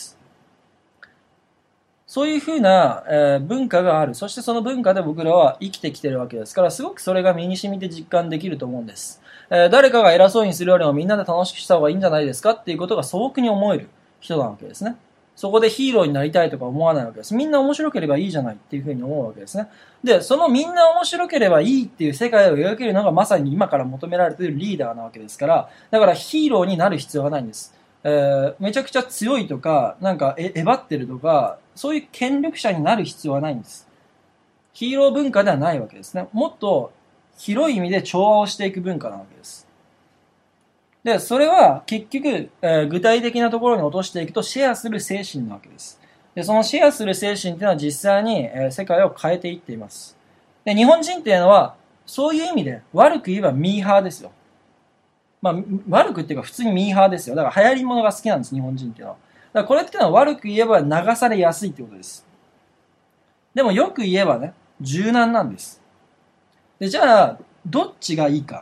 そういうふうな、文化がある。そしてその文化で僕らは生きてきてるわけですから、すごくそれが身に染みて実感できると思うんです。誰かが偉そうにするよりもみんなで楽しくした方がいいんじゃないですかっていうことが素朴に思える人なわけですね。そこでヒーローになりたいとか思わないわけです。みんな面白ければいいじゃないっていうふうに思うわけですね。で、そのみんな面白ければいいっていう世界を描けるのがまさに今から求められているリーダーなわけですから、だからヒーローになる必要はないんです。めちゃくちゃ強いとか、なんかえばってるとか、そういう権力者になる必要はないんです。ヒーロー文化ではないわけですね。もっと広い意味で調和をしていく文化なわけです。で、それは結局、具体的なところに落としていくとシェアする精神なわけです。で、そのシェアする精神っていうのは実際に、世界を変えていっています。で、日本人っていうのは、そういう意味で悪く言えばミーハーですよ。まあ、悪くっていうか普通にミーハーですよ。だから流行り物が好きなんです、日本人っていうのは。だからこれっていうのは悪く言えば流されやすいってことです。でもよく言えばね、柔軟なんです。で、じゃあ、どっちがいいか。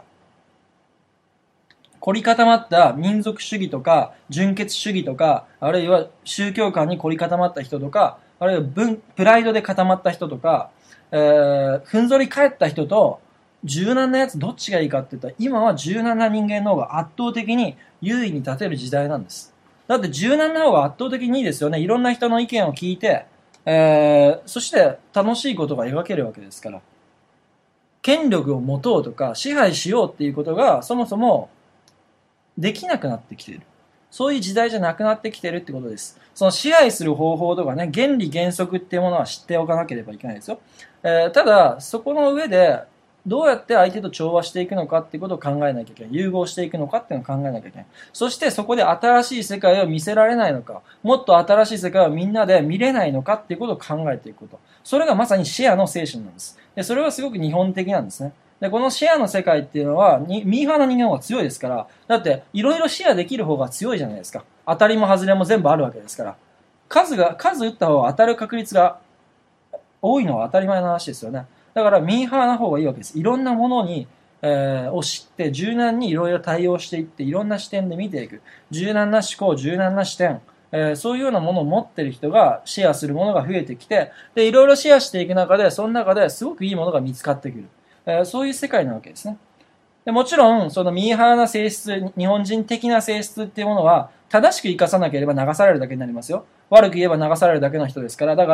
凝り固まった民族主義とか、純血主義とか、あるいは宗教観に凝り固まった人とか、あるいはプライドで固まった人とか、ふんぞり返った人と、柔軟なやつどっちがいいかって言ったら、今は柔軟な人間の方が圧倒的に優位に立てる時代なんです。だって柔軟な方が圧倒的にいいですよね。いろんな人の意見を聞いて、そして楽しいことが描けるわけですから。権力を持とうとか支配しようっていうことがそもそもできなくなってきている。そういう時代じゃなくなってきているってことです。その支配する方法とかね、原理原則っていうものは知っておかなければいけないですよ。ただ、そこの上で、どうやって相手と調和していくのかっていうことを考えなきゃいけない。融合していくのかっていうのを考えなきゃいけない。そしてそこで新しい世界を見せられないのか、もっと新しい世界をみんなで見れないのかっていうことを考えていくこと。それがまさにシェアの精神なんです。で、それはすごく日本的なんですね。で、このシェアの世界っていうのは、ミーハーな人間の方が強いですから、だって、いろいろシェアできる方が強いじゃないですか。当たりも外れも全部あるわけですから。数打った方が当たる確率が多いのは当たり前の話ですよね。だから、ミーハーな方がいいわけです。いろんなものに、 を知って柔軟にいろいろ対応していっていろんな視点で見ていく。柔軟な思考、柔軟な視点、そういうようなものを持っている人がシェアするものが増えてきて、で、いろいろシェアしていく中で、その中ですごくいいものが見つかってくる。そういう世界なわけですね。でもちろん、そのミーハーな性質、日本人的な性質っていうものは、正しく生かさなければ流されるだけになりますよ。悪く言えば流されるだけの人ですから、だから、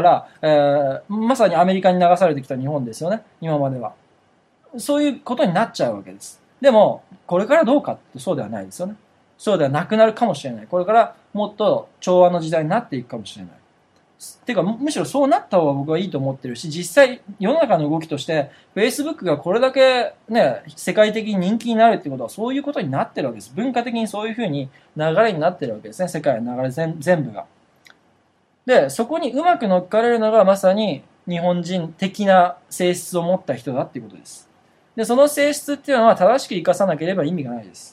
まさにアメリカに流されてきた日本ですよね、今までは。そういうことになっちゃうわけです。でも、これからどうかってそうではないですよね。そうではなくなるかもしれない。これからもっと調和の時代になっていくかもしれない。てか、むしろそうなった方が僕はいいと思ってるし、実際、世の中の動きとして、Facebook がこれだけね、世界的に人気になるってことは、そういうことになってるわけです。文化的にそういうふうに流れになってるわけですね。世界の流れ全部が。で、そこにうまく乗っかれるのが、まさに日本人的な性質を持った人だっていうことです。で、その性質っていうのは正しく生かさなければ意味がないです。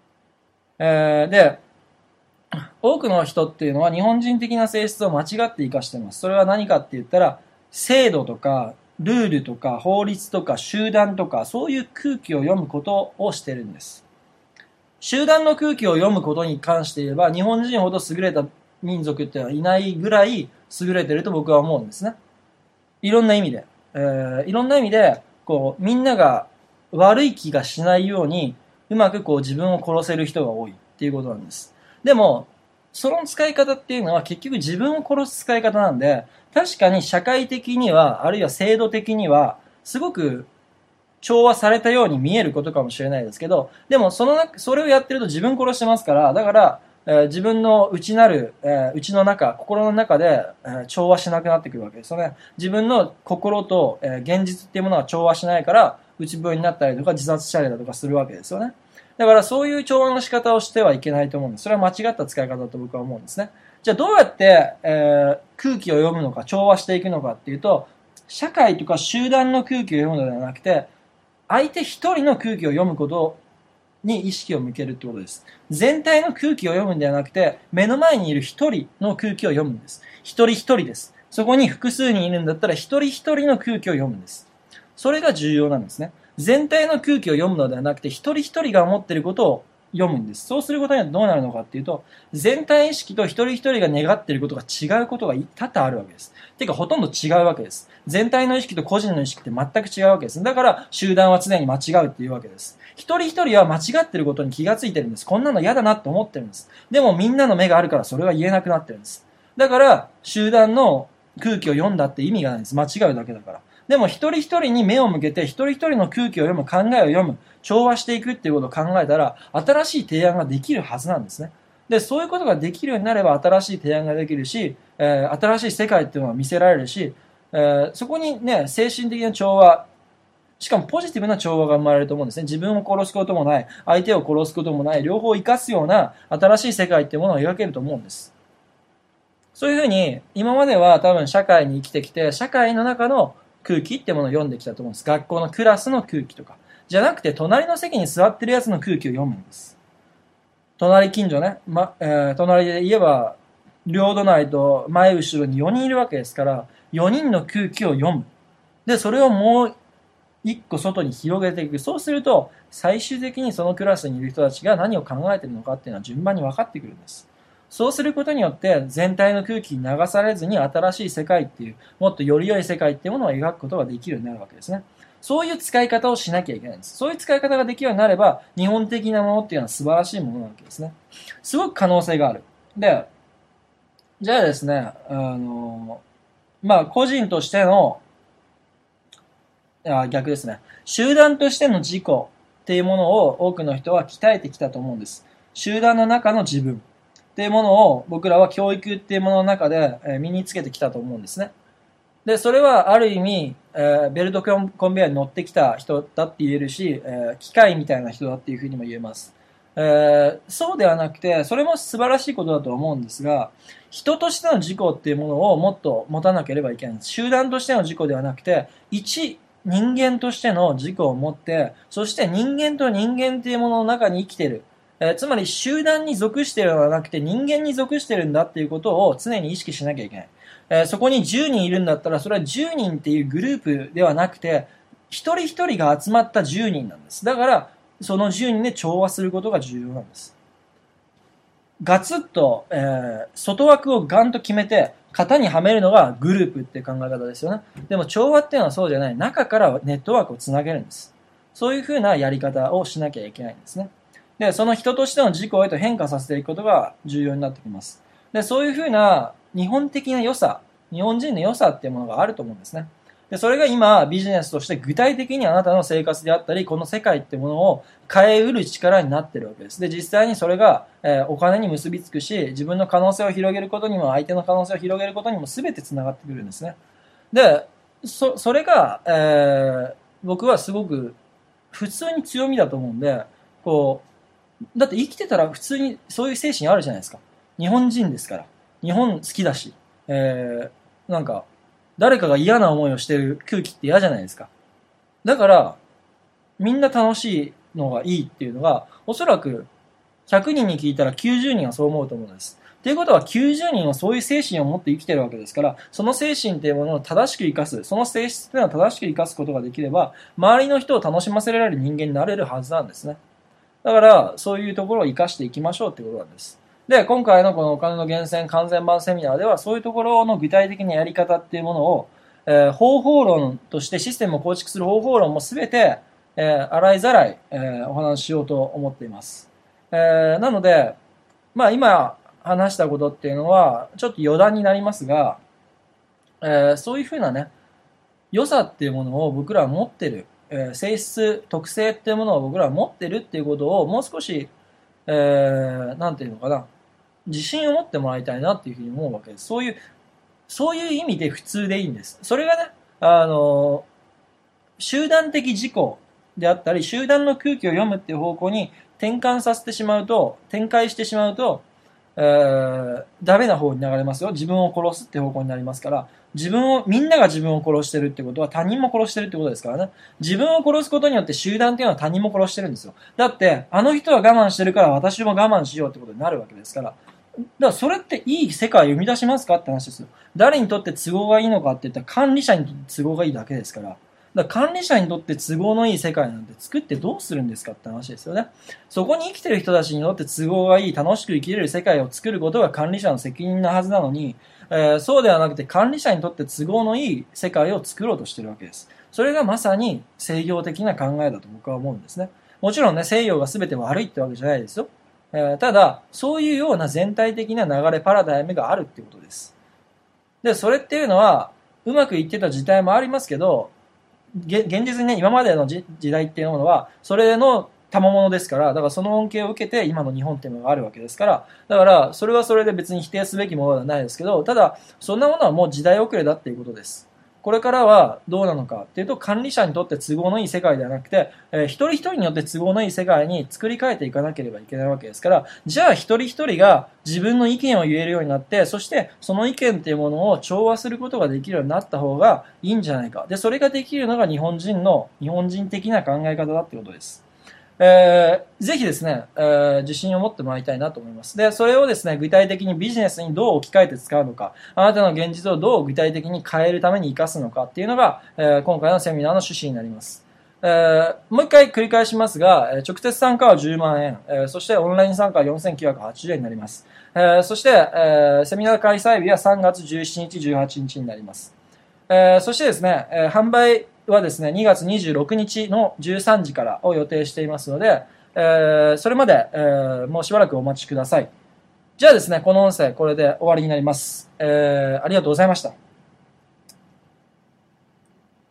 で、多くの人っていうのは日本人的な性質を間違って生かしています。それは何かって言ったら、制度とか、ルールとか、法律とか、集団とか、そういう空気を読むことをしてるんです。集団の空気を読むことに関して言えば、日本人ほど優れた民族っていうのはいないぐらい優れてると僕は思うんですね。いろんな意味で。いろんな意味で、みんなが悪い気がしないように、うまく自分を殺せる人が多いっていうことなんです。でも、その使い方っていうのは結局自分を殺す使い方なんで、確かに社会的には、あるいは制度的には、すごく調和されたように見えることかもしれないですけど、でもそれをやってると自分殺してますから、だから、自分の内なる、内の中、心の中で、調和しなくなってくるわけですよね。自分の心と、現実っていうものは調和しないから、内病になったりとか自殺したりだとかするわけですよね。だからそういう調和の仕方をしてはいけないと思うんです。それは間違った使い方だと僕は思うんですね。じゃあどうやって、空気を読むのか、調和していくのかっていうと、社会とか集団の空気を読むのではなくて、相手一人の空気を読むことに意識を向けるってことです。全体の空気を読むんではなくて、目の前にいる一人の空気を読むんです。一人一人です。そこに複数人いるんだったら、一人一人の空気を読むんです。それが重要なんですね。全体の空気を読むのではなくて、一人一人が思っていることを読むんです。そうすることによってどうなるのかっていうと、全体意識と一人一人が願っていることが違うことが多々あるわけです。てか、ほとんど違うわけです。全体の意識と個人の意識って全く違うわけです。だから、集団は常に間違うっていうわけです。一人一人は間違っていることに気がついてるんです。こんなの嫌だなって思ってるんです。でもみんなの目があるからそれは言えなくなってるんです。だから、集団の空気を読んだって意味がないんです。間違うだけだから。でも一人一人に目を向けて、一人一人の空気を読む、考えを読む、調和していくっていうことを考えたら、新しい提案ができるはずなんですね。で、そういうことができるようになれば、新しい提案ができるし、新しい世界っていうのは見せられるし、そこにね、精神的な調和、しかもポジティブな調和が生まれると思うんですね。自分を殺すこともない、相手を殺すこともない、両方を生かすような新しい世界っていうものを描けると思うんです。そういうふうに、今までは多分社会に生きてきて、社会の中の空気ってものを読んできたと思うんです。学校のクラスの空気とか。じゃなくて、隣の席に座ってるやつの空気を読むんです。隣近所ね。隣で言えば、両隣と前後ろに4人いるわけですから、4人の空気を読む。で、それをもう1個外に広げていく。そうすると、最終的にそのクラスにいる人たちが何を考えているのかっていうのは順番に分かってくるんです。そうすることによって全体の空気に流されずに新しい世界っていう、もっとより良い世界っていうものを描くことができるようになるわけですね。そういう使い方をしなきゃいけないんです。そういう使い方ができるようになれば、日本的なものっていうのは素晴らしいものなわけですね。すごく可能性がある。で、じゃあですね、個人としての、逆ですね。集団としての自己っていうものを多くの人は鍛えてきたと思うんです。集団の中の自分っていうものを僕らは教育っていうものの中で身につけてきたと思うんですね。で、それはある意味、ベルトコンベヤーに乗ってきた人だって言えるし、機械みたいな人だっていうふうにも言えます。そうではなくて、それも素晴らしいことだと思うんですが、人としての自己っていうものをもっと持たなければいけないんです。集団としての自己ではなくて、一人間としての自己を持って、そして人間と人間っていうものの中に生きている。つまり集団に属しているのではなくて人間に属しているんだっていうことを常に意識しなきゃいけない。そこに10人いるんだったら、それは10人っていうグループではなくて、 一人一人が集まった10人なんです。だから、その10人で調和することが重要なんです。ガツッと、外枠をガンと決めて、型にはめるのがグループっていう考え方ですよね。でも調和っていうのはそうじゃない。中からネットワークをつなげるんです。そういうふうなやり方をしなきゃいけないんですね。で、その人としての自己へと変化させていくことが重要になってきます。で、そういうふうな日本的な良さ、日本人の良さっていうものがあると思うんですね。で、それが今ビジネスとして具体的にあなたの生活であったり、この世界っていうものを変えうる力になってるわけです。で、実際にそれが、お金に結びつくし、自分の可能性を広げることにも、相手の可能性を広げることにも全て繋がってくるんですね。で、それが、僕はすごく普通に強みだと思うんで、こう、だって生きてたら普通にそういう精神あるじゃないですか。日本人ですから。日本好きだし、なんか、誰かが嫌な思いをしてる空気って嫌じゃないですか。だから、みんな楽しいのがいいっていうのが、おそらく100人に聞いたら90人はそう思うと思うんです。っていうことは90人はそういう精神を持って生きてるわけですから、その精神っていうものを正しく生かす、その性質っていうのを正しく生かすことができれば、周りの人を楽しませられる人間になれるはずなんですね。だから、そういうところを生かしていきましょうってことなんです。で、今回のこのお金の源泉完全版セミナーでは、そういうところの具体的なやり方っていうものを、方法論としてシステムを構築する方法論もすべて、洗いざらい、お話ししようと思っています。なので、まあ今話したことっていうのは、ちょっと余談になりますが、そういうふうなね、良さっていうものを僕らは持ってる、性質、特性っていうものを僕らは持ってるっていうことをもう少し、なんていうのかな、自信を持ってもらいたいなっていうふうに思うわけです。そういう意味で普通でいいんです。それがね、集団的自己であったり、集団の空気を読むっていう方向に転換させてしまうと、展開してしまうと、ダメな方に流れますよ。自分を殺すって方向になりますから、みんなが自分を殺してるってことは他人も殺してるってことですからね。自分を殺すことによって集団っていうのは他人も殺してるんですよ。だって、あの人は我慢してるから私も我慢しようってことになるわけですから。だからそれっていい世界を生み出しますかって話ですよ。誰にとって都合がいいのかって言ったら管理者にとって都合がいいだけですから。だから管理者にとって都合のいい世界なんて作ってどうするんですかって話ですよね。そこに生きてる人たちにとって都合がいい、楽しく生きれる世界を作ることが管理者の責任なはずなのに、そうではなくて管理者にとって都合のいい世界を作ろうとしてるわけです。それがまさに西洋的な考えだと僕は思うんですね。もちろんね、西洋が全て悪いってわけじゃないですよ。ただ、そういうような全体的な流れ、パラダイムがあるっていうことです。で、それっていうのは、うまくいってた時代もありますけど、現実にね、今までの時代っていうものは、それの賜物ですから、だからその恩恵を受けて今の日本っていうのがあるわけですから、だからそれはそれで別に否定すべきものではないですけど、ただ、そんなものはもう時代遅れだっていうことです。これからはどうなのかっていうと、管理者にとって都合のいい世界ではなくて、一人一人によって都合のいい世界に作り変えていかなければいけないわけですから、じゃあ一人一人が自分の意見を言えるようになって、そしてその意見っていうものを調和することができるようになった方がいいんじゃないか。で、それができるのが日本人的な考え方だってことです。ぜひですね、自信を持ってもらいたいなと思います。で、それをですね、具体的にビジネスにどう置き換えて使うのか、あなたの現実をどう具体的に変えるために活かすのかっていうのが、今回のセミナーの趣旨になります。もう一回繰り返しますが、直接参加は10万円、そしてオンライン参加は4980円になります。そして、セミナー開催日は3月17日、18日になります。そしてですね、販売はですね、2月26日の13時からを予定していますので、それまで、もうしばらくお待ちください。じゃあですね、この音声、これで終わりになります。ありがとうございました。